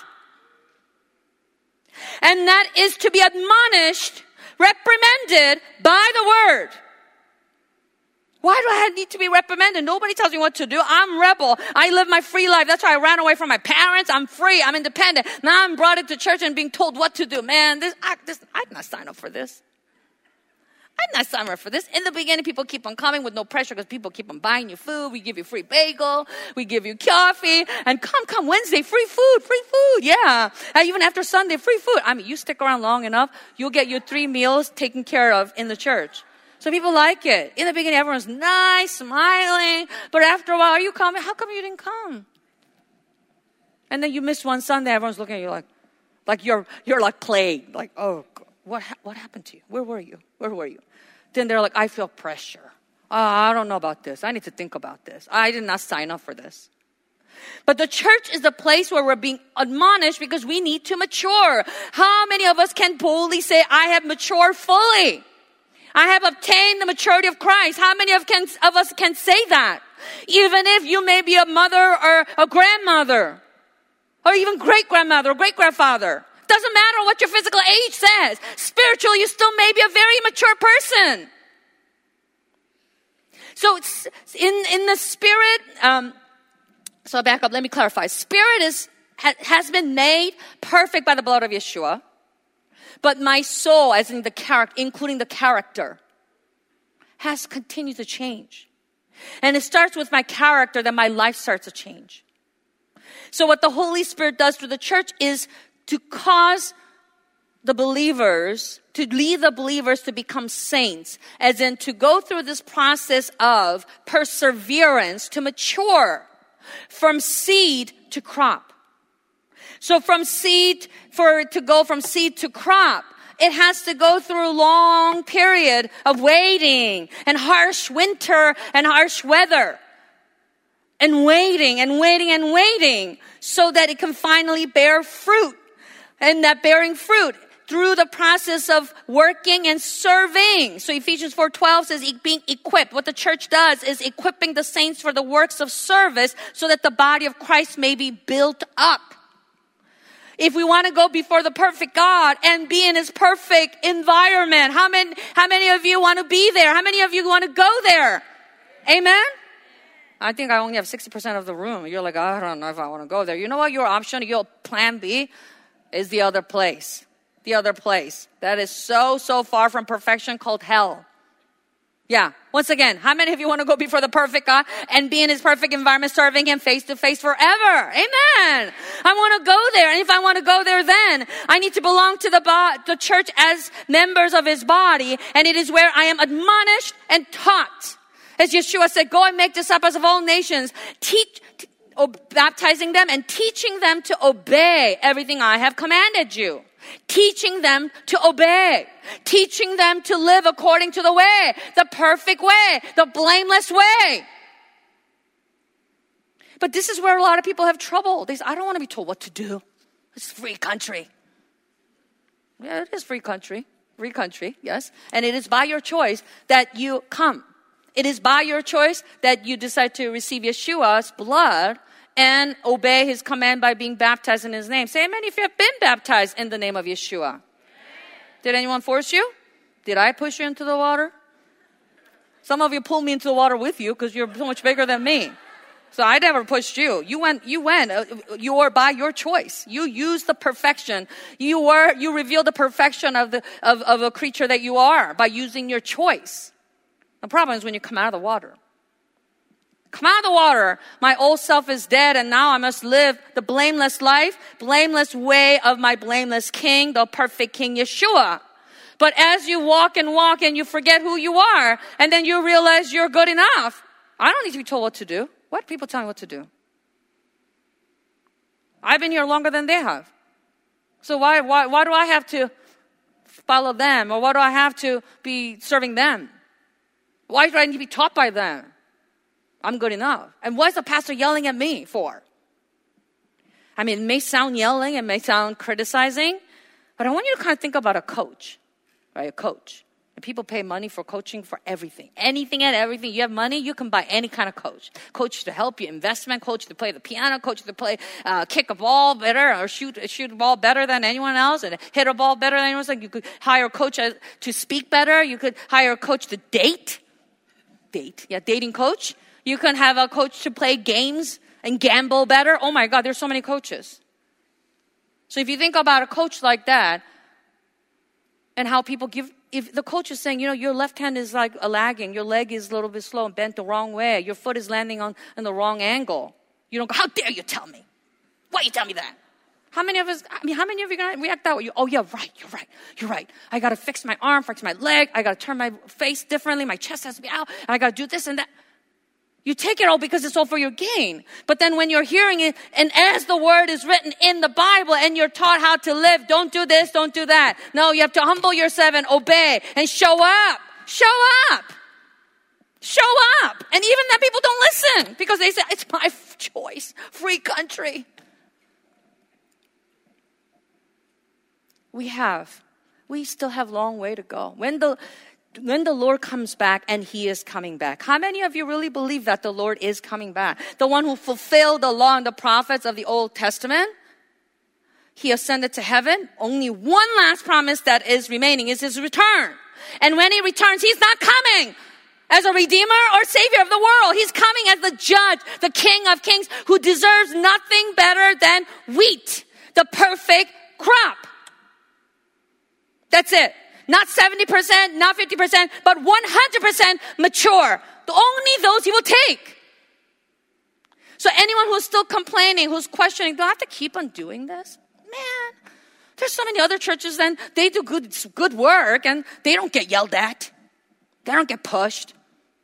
And that is to be admonished, reprimanded by the word. Why do I need to be reprimanded? Nobody tells me what to do. I'm rebel. I live my free life. That's why I ran away from my parents. I'm free. I'm independent. Now I'm brought into church and being told what to do. Man, I did not sign up for this. I did not sign up for this. In the beginning, people keep on coming with no pressure because people keep on buying you food. We give you free bagel. We give you coffee. And come, Wednesday, free food. Yeah. And even after Sunday, free food. I mean, you stick around long enough, you'll get your 3 meals taken care of in the church. So people like it. In the beginning, everyone's nice, smiling. But after a while, are you coming? How come you didn't come? And then you missed one Sunday. Everyone's looking at you like you're like plagued. Like, oh, what happened to you? Where were you? Then they're like, I feel pressure. Oh, I don't know about this. I need to think about this. I did not sign up for this. But the church is the place where we're being admonished because we need to mature. How many of us can boldly say, I have matured fully? I have obtained the maturity of Christ. How many of us can say that? Even if you may be a mother or a grandmother, or even great-grandmother or great-grandfather. Doesn't matter what your physical age says. Spiritually, you still may be a very mature person. So it's in the spirit, so back up, let me clarify. Spirit has been made perfect by the blood of Yeshua. But my soul, as in the character, including the character, has continued to change. And it starts with my character, then my life starts to change. So what the Holy Spirit does through the church is to cause the believers, to lead the believers to become saints, as in to go through this process of perseverance to mature from seed to crop. So to go from seed to crop, it has to go through a long period of waiting and harsh winter and harsh weather. And waiting so that it can finally bear fruit. And that bearing fruit through the process of working and serving. So Ephesians 4:12 says being equipped. What the church does is equipping the saints for the works of service so that the body of Christ may be built up. If we want to go before the perfect God and be in his perfect environment, how many of you want to be there? How many of you want to go there? Amen? I think I only have 60% of the room. You're like, I don't know if I want to go there. You know what? Your option, your plan B is the other place. The other place that is so far from perfection called hell. Yeah. Once again, how many of you want to go before the perfect God and be in His perfect environment, serving Him face to face forever? Amen. I want to go there. And if I want to go there, then I need to belong to the church as members of His body. And it is where I am admonished and taught. As Yeshua said, go and make disciples of all nations, baptizing them and teaching them to obey everything I have commanded you. Teaching them to obey. Teaching them to live according to the way, the perfect way, the blameless way. But this is where a lot of people have trouble. They say, I don't want to be told what to do. It's a free country. Yeah, it is free country. Free country, yes. And it is by your choice that you come. It is by your choice that you decide to receive Yeshua's blood and obey His command by being baptized in His name. Say amen if you have been baptized in the name of Yeshua. Amen. Did anyone force you? Did I push you into the water? Some of you pulled me into the water with you because you're so much bigger than me. So I never pushed you. You went. You were by your choice. You used the perfection. You revealed the perfection of a creature that you are by using your choice. The problem is when you come out of the water. Come out of the water. My old self is dead and now I must live the blameless life, blameless way of my blameless King, the perfect King Yeshua. But as you walk and you forget who you are and then you realize you're good enough. I don't need to be told what to do. What? People tell me what to do. I've been here longer than they have. So why do I have to follow them? Or why do I have to be serving them? Why do I need to be taught by them? I'm good enough. And what is the pastor yelling at me for? I mean, it may sound yelling, it may sound criticizing, but I want you to kind of think about a coach, right? A coach. And people pay money for coaching for everything. Anything and everything. You have money, you can buy any kind of coach. Coach to help you, investment, coach to play the piano, coach to play, kick a ball better or shoot a ball better than anyone else and hit a ball better than anyone else. Like you could hire a coach to speak better. You could hire a coach to date. Yeah, dating coach. You can have a coach to play games and gamble better. Oh my God, there's so many coaches. So if you think about a coach like that and how people if the coach is saying, your left hand is like a lagging, your leg is a little bit slow and bent the wrong way, your foot is landing on the wrong angle. You don't go, how dare you tell me? Why you tell me that? How many of you are going to react that way? Oh yeah, you're right. I got to fix my arm, fix my leg. I got to turn my face differently. My chest has to be out. And I got to do this and that. You take it all because it's all for your gain. But then when you're hearing it, and as the word is written in the Bible, and you're taught how to live, don't do this, don't do that. No, you have to humble yourself and obey and show up. Show up. Show up. And even then people don't listen because they say, it's my choice. Free country. We still have a long way to go. When the Lord comes back, and He is coming back. How many of you really believe that the Lord is coming back? The one who fulfilled the law and the prophets of the Old Testament. He ascended to heaven. Only one last promise that is remaining is His return. And when He returns, He's not coming as a redeemer or savior of the world. He's coming as the judge, the King of kings, who deserves nothing better than wheat, the perfect crop. That's it. Not 70%, not 50%, but 100% mature. Only those He will take. So anyone who's still complaining, who's questioning, do I have to keep on doing this? Man, there's so many other churches and they do good work and they don't get yelled at. They don't get pushed.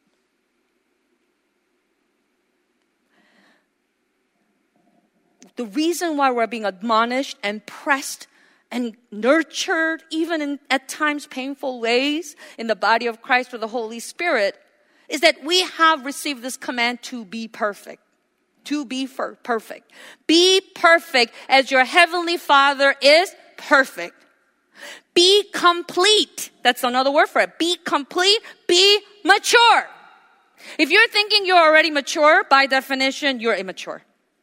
The reason why we're being admonished and pressed and nurtured, even in at times painful ways, in the body of Christ with the Holy Spirit, is that we have received this command to be perfect. To be perfect. Be perfect as your heavenly Father is perfect. Be complete. That's another word for it. Be complete. Be mature. If you're thinking you're already mature, by definition, you're immature.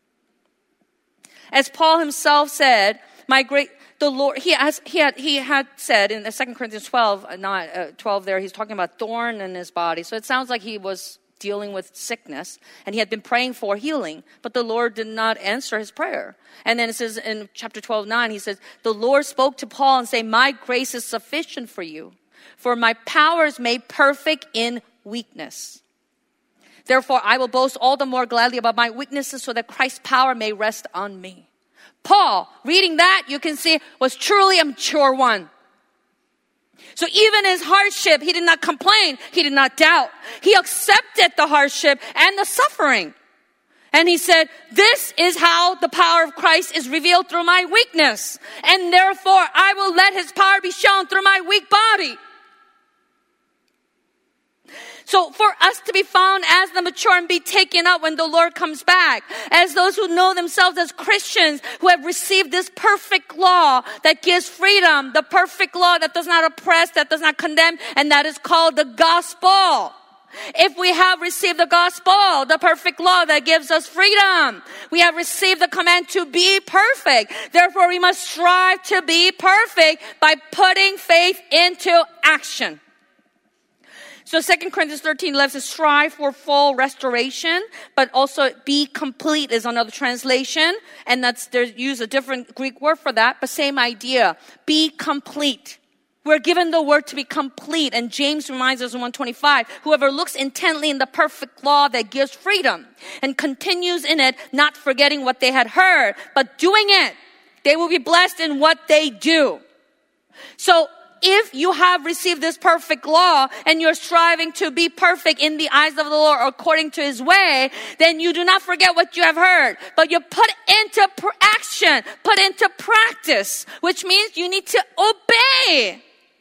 As Paul himself said, the Lord, he had said in 2 Corinthians 12 there, he's talking about thorn in his body. So it sounds like he was dealing with sickness and he had been praying for healing, but the Lord did not answer his prayer. And then it says in chapter 12:9, he says, the Lord spoke to Paul and said, my grace is sufficient for you, for my power is made perfect in weakness. Therefore, I will boast all the more gladly about my weaknesses so that Christ's power may rest on me. Paul, reading that, you can see, was truly a mature one. So even his hardship, he did not complain. He did not doubt. He accepted the hardship and the suffering. And he said, this is how the power of Christ is revealed through my weakness. And therefore, I will let his power be shown through my weak body. So for us to be found as the mature and be taken up when the Lord comes back, as those who know themselves as Christians, who have received this perfect law that gives freedom, the perfect law that does not oppress, that does not condemn, and that is called the gospel. If we have received the gospel, the perfect law that gives us freedom, we have received the command to be perfect. Therefore, we must strive to be perfect by putting faith into action. So 2 Corinthians 13:11 says, strive for full restoration, but also be complete is another translation. And there's used a different Greek word for that, but same idea. Be complete. We're given the word to be complete. And James reminds us in 1:25, whoever looks intently in the perfect law that gives freedom and continues in it, not forgetting what they had heard, but doing it, they will be blessed in what they do. So if you have received this perfect law and you're striving to be perfect in the eyes of the Lord according to his way, then you do not forget what you have heard, but you put into action, put into practice, which means you need to obey.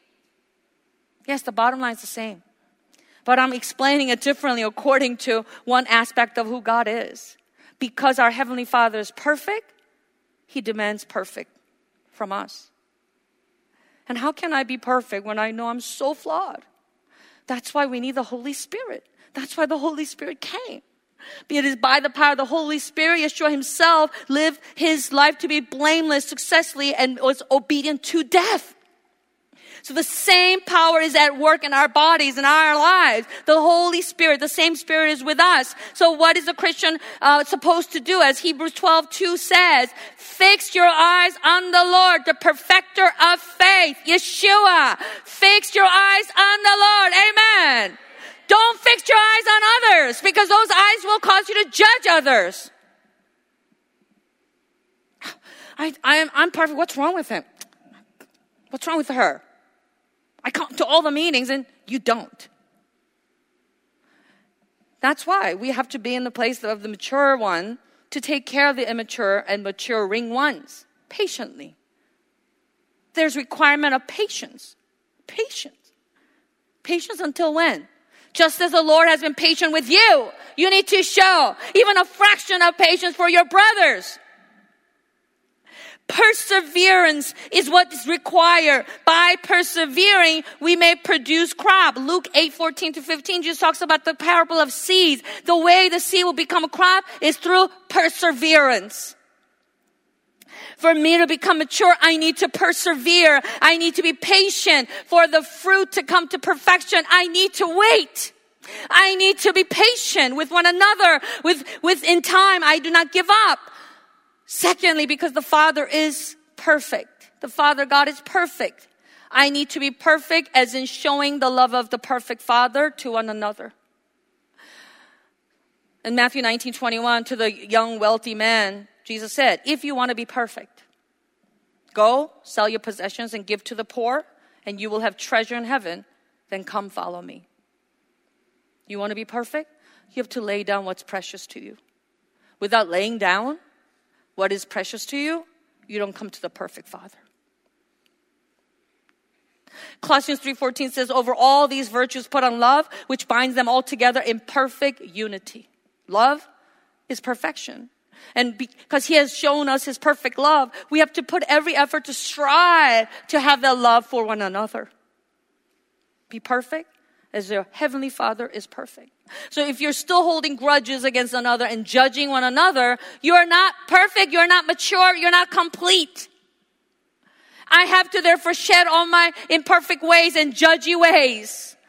Yes, the bottom line is the same, but I'm explaining it differently according to one aspect of who God is. Because our Heavenly Father is perfect, he demands perfect from us. And how can I be perfect when I know I'm so flawed? That's why we need the Holy Spirit. That's why the Holy Spirit came. It is by the power of the Holy Spirit, Yeshua himself lived his life to be blameless successfully and was obedient to death. So the same power is at work in our bodies, in our lives. The Holy Spirit, the same Spirit is with us. So what is a Christian supposed to do? As Hebrews 12:2 says, fix your eyes on the Lord, the perfecter of faith, Yeshua. Fix your eyes on the Lord. Amen. Don't fix your eyes on others, because those eyes will cause you to judge others. I'm perfect. What's wrong with him? What's wrong with her? I come to all the meetings and you don't. That's why we have to be in the place of the mature one to take care of the immature and maturing ones patiently. There's requirement of patience. Patience. Patience until when? Just as the Lord has been patient with you, you need to show even a fraction of patience for your brothers. Perseverance is what is required. By persevering, we may produce crop. Luke 8:14-15 just talks about the parable of seeds. The way the seed will become a crop is through perseverance. For me to become mature, I need to persevere. I need to be patient. For the fruit to come to perfection, I need to wait. I need to be patient with one another. In time, I do not give up. Secondly, because the Father is perfect. The Father God is perfect. I need to be perfect as in showing the love of the perfect Father to one another. In Matthew 19:21, to the young wealthy man, Jesus said, if you want to be perfect, go, sell your possessions and give to the poor, and you will have treasure in heaven. Then come follow me. You want to be perfect? You have to lay down what's precious to you. Without laying down what is precious to you, you don't come to the perfect Father. Colossians 3:14 says, over all these virtues put on love, which binds them all together in perfect unity. Love is perfection. And because he has shown us his perfect love, we have to put every effort to strive to have that love for one another. Be perfect as your Heavenly Father is perfect. So if you're still holding grudges against another and judging one another, you're not perfect, you're not mature, you're not complete. I have to therefore shed all my imperfect ways and judgy ways.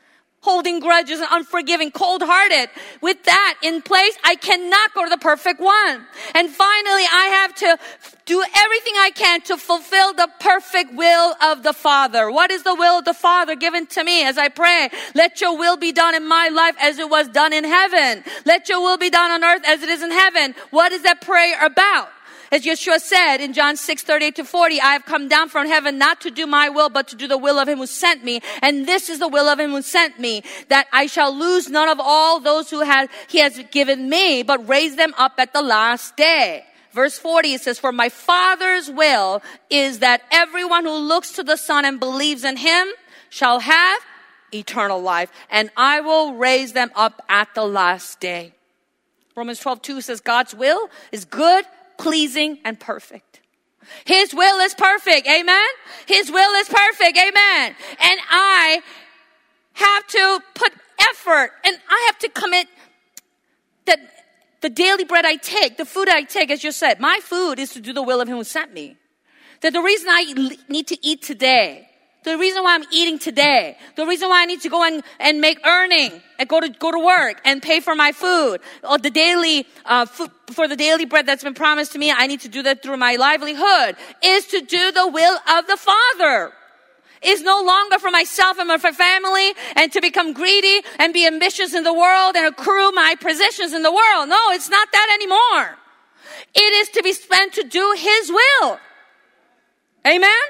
holding grudges and unforgiving, cold-hearted. With that in place, I cannot go to the perfect one. And finally, I have to do everything I can to fulfill the perfect will of the Father. What is the will of the Father given to me as I pray? Let your will be done in my life as it was done in heaven. Let your will be done on earth as it is in heaven. What is that prayer about? As Yeshua said in John 6:38-40, I have come down from heaven not to do my will, but to do the will of him who sent me. And this is the will of him who sent me, that I shall lose none of all those he has given me, but raise them up at the last day. Verse 40, it says, for my Father's will is that everyone who looks to the Son and believes in him shall have eternal life, and I will raise them up at the last day. Romans 12:2 says God's will is good, pleasing, and perfect. His will is perfect. Amen? His will is perfect. Amen. And I have to put effort, and I have to commit that the daily bread I take, the food I take, as you said, my food is to do the will of him who sent me. That the reason I need to eat today, the reason why I'm eating today, the reason why I need to go and make earning and go to work and pay for my food, or the daily for the daily bread that's been promised to me, I need to do that through my livelihood, is to do the will of the Father. Is no longer for myself and for family and to become greedy and be ambitious in the world and accrue my positions in the world. No, it's not that anymore. It is to be spent to do his will. Amen?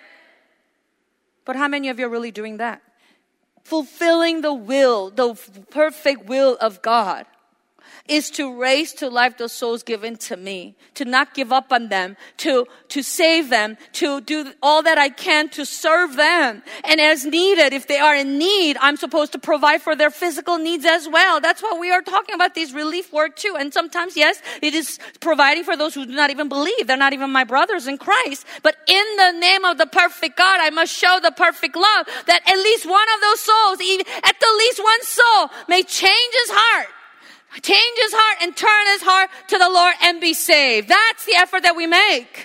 But how many of you are really doing that? Fulfilling the will, the perfect will of God, is to raise to life the souls given to me, to not give up on them, to save them, to do all that I can to serve them. And as needed, if they are in need, I'm supposed to provide for their physical needs as well. That's what we are talking about, these relief work too. And sometimes, yes, it is providing for those who do not even believe. They're not even my brothers in Christ. But in the name of the perfect God, I must show the perfect love, that at least one of those souls, at the least one soul, may change his heart and turn his heart to the Lord and be saved. That's the effort that we make.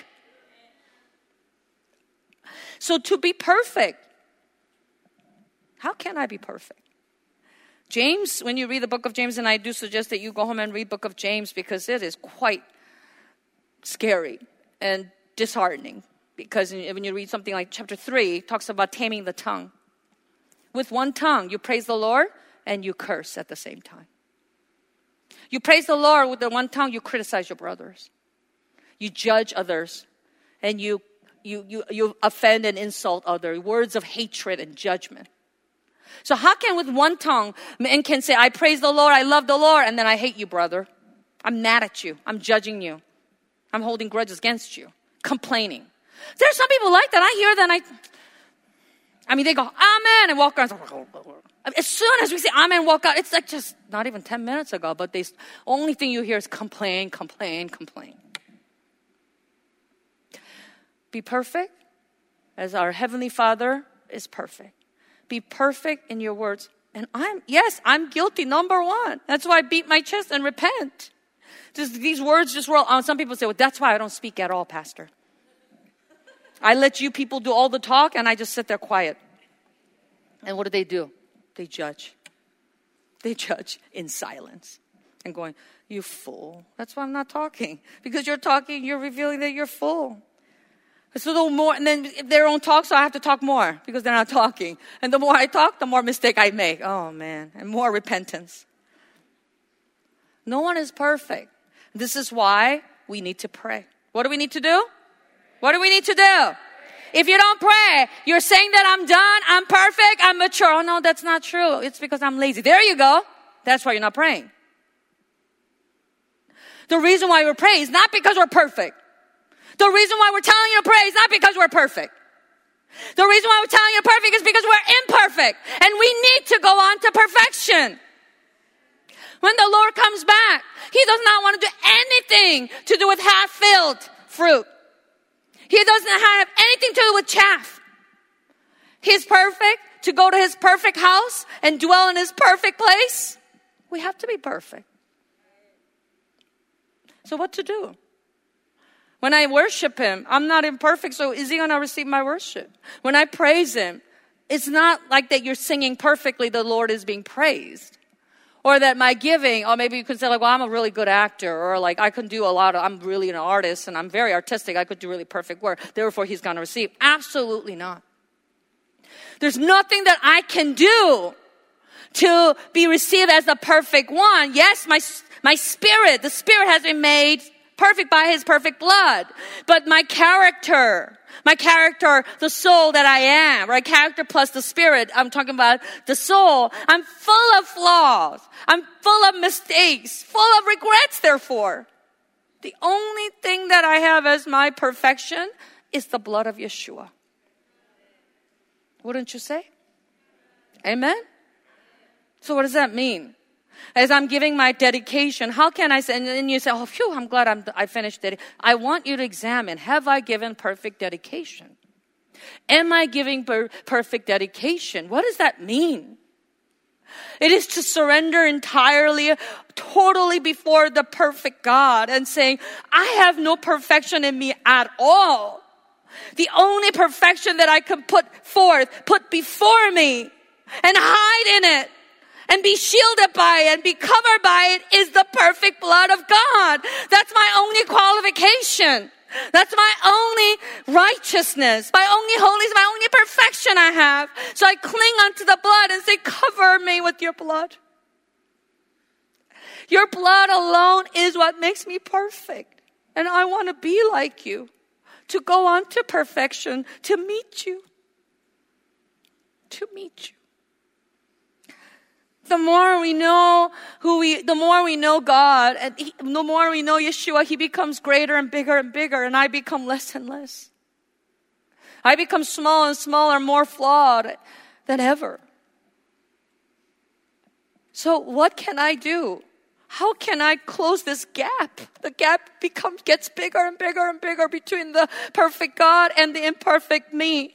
So to be perfect, how can I be perfect? James, when you read the book of James, and I do suggest that you go home and read book of James, because it is quite scary and disheartening. Because when you read something like chapter 3, it talks about taming the tongue. With one tongue, you praise the Lord and you curse at the same time. You praise the Lord with the one tongue, you criticize your brothers. You judge others. And you offend and insult others. Words of hatred and judgment. So how can with one tongue, man can say, I praise the Lord, I love the Lord, and then I hate you, brother. I'm mad at you. I'm judging you. I'm holding grudges against you. Complaining. There's some people like that. I hear that and they go, amen, and walk around. As soon as we say amen and walk out, it's like just not even 10 minutes ago, but the only thing you hear is complain. Be perfect as our Heavenly Father is perfect. Be perfect in your words. And I'm guilty, number one. That's why I beat my chest and repent. These words just roll on. Some people say, well, that's why I don't speak at all, Pastor. I let you people do all the talk and I just sit there quiet. And what do? They judge. They judge in silence and going, you fool. That's why I'm not talking. Because you're talking, you're revealing that you're full. So the more, and then they don't talk, so I have to talk more because they're not talking. And the more I talk, the more mistake I make. Oh man, and more repentance. No one is perfect. This is why we need to pray. What do we need to do? What do we need to do? If you don't pray, you're saying that I'm done, I'm perfect, I'm mature. Oh no, that's not true. It's because I'm lazy. There you go. That's why you're not praying. The reason why we're praying is not because we're perfect. The reason why we're telling you to pray is not because we're perfect. The reason why we're telling you to perfect is because we're imperfect. And we need to go on to perfection. When the Lord comes back, He does not want to do anything to do with half-filled fruit. He doesn't have anything to do with chaff. He's perfect. To go to His perfect house and dwell in His perfect place, we have to be perfect. So what to do? When I worship Him, I'm not imperfect, so is He going to receive my worship? When I praise Him, It's not like that you're singing perfectly, the Lord is being praised. Or that my giving, or maybe you could say like, well, I'm a really good actor, or like I can do I'm really an artist and I'm very artistic, I could do really perfect work, therefore he's going to receive. Absolutely not. There's nothing that I can do to be received as the perfect one. Yes, my spirit, the spirit has been made perfect by his perfect blood. But my character, the soul that I am, right? Character plus the spirit, I'm talking about the soul. I'm full of flaws. I'm full of mistakes, full of regrets, therefore. The only thing that I have as my perfection is the blood of Yeshua. Wouldn't you say? Amen? So what does that mean? As I'm giving my dedication, how can I say, and then you say, oh, phew, I'm glad I finished it. I want you to examine, have I given perfect dedication? Am I giving perfect dedication? What does that mean? It is to surrender entirely, totally before the perfect God and saying, I have no perfection in me at all. The only perfection that I can put before me and hide in it and be shielded by it and be covered by it is the perfect blood of God. That's my only qualification. That's my only righteousness, my only holiness, my only perfection I have. So I cling onto the blood and say, cover me with your blood. Your blood alone is what makes me perfect. And I want to be like you, to go on to perfection, to meet you. To meet you. The more we know the more we know God, and the more we know Yeshua, He becomes greater and bigger, and I become less and less. I become small and smaller, more flawed than ever. So what can I do? How can I close this gap? The gap gets bigger and bigger and bigger between the perfect God and the imperfect me.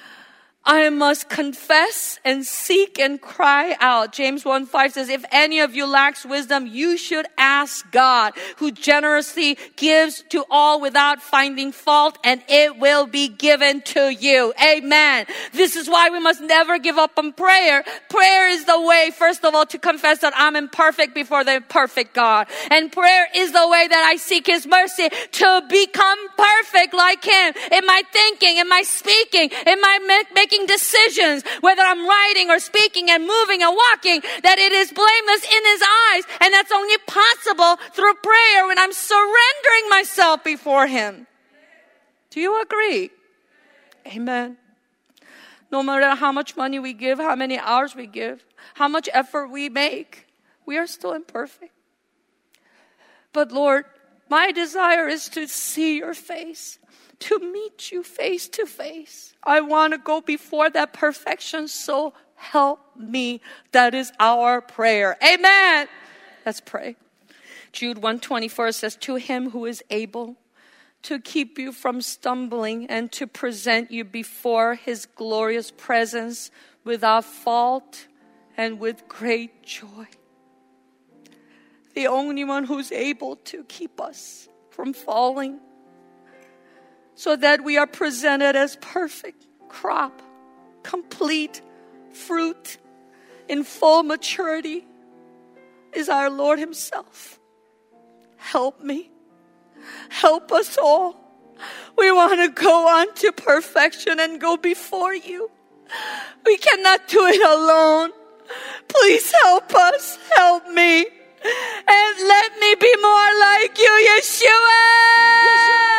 I must confess and seek and cry out. James 1:5 says, if any of you lacks wisdom, you should ask God, who generously gives to all without finding fault, and it will be given to you. Amen. This is why we must never give up on prayer. Prayer is the way, first of all, to confess that I'm imperfect before the perfect God. And prayer is the way that I seek His mercy to become perfect like Him. In my thinking, in my speaking, in my making decisions, whether I'm writing or speaking and moving and walking, that it is blameless in His eyes. And that's only possible through prayer when I'm surrendering myself before Him. Do you agree? Amen. No matter how much money we give, how many hours we give, how much effort we make, we are still imperfect. But Lord, my desire is to see your face, to meet you face to face. I want to go before that perfection, so help me. That is our prayer. Amen. Let's pray. Jude 1:24 says, to Him who is able to keep you from stumbling and to present you before His glorious presence without fault and with great joy. The only one who's able to keep us from falling, so that we are presented as perfect crop, complete fruit in full maturity, is our Lord Himself. Help me. Help us all. We want to go on to perfection and go before you. We cannot do it alone. Please help us. Help me. And let me be more like you, Yeshua.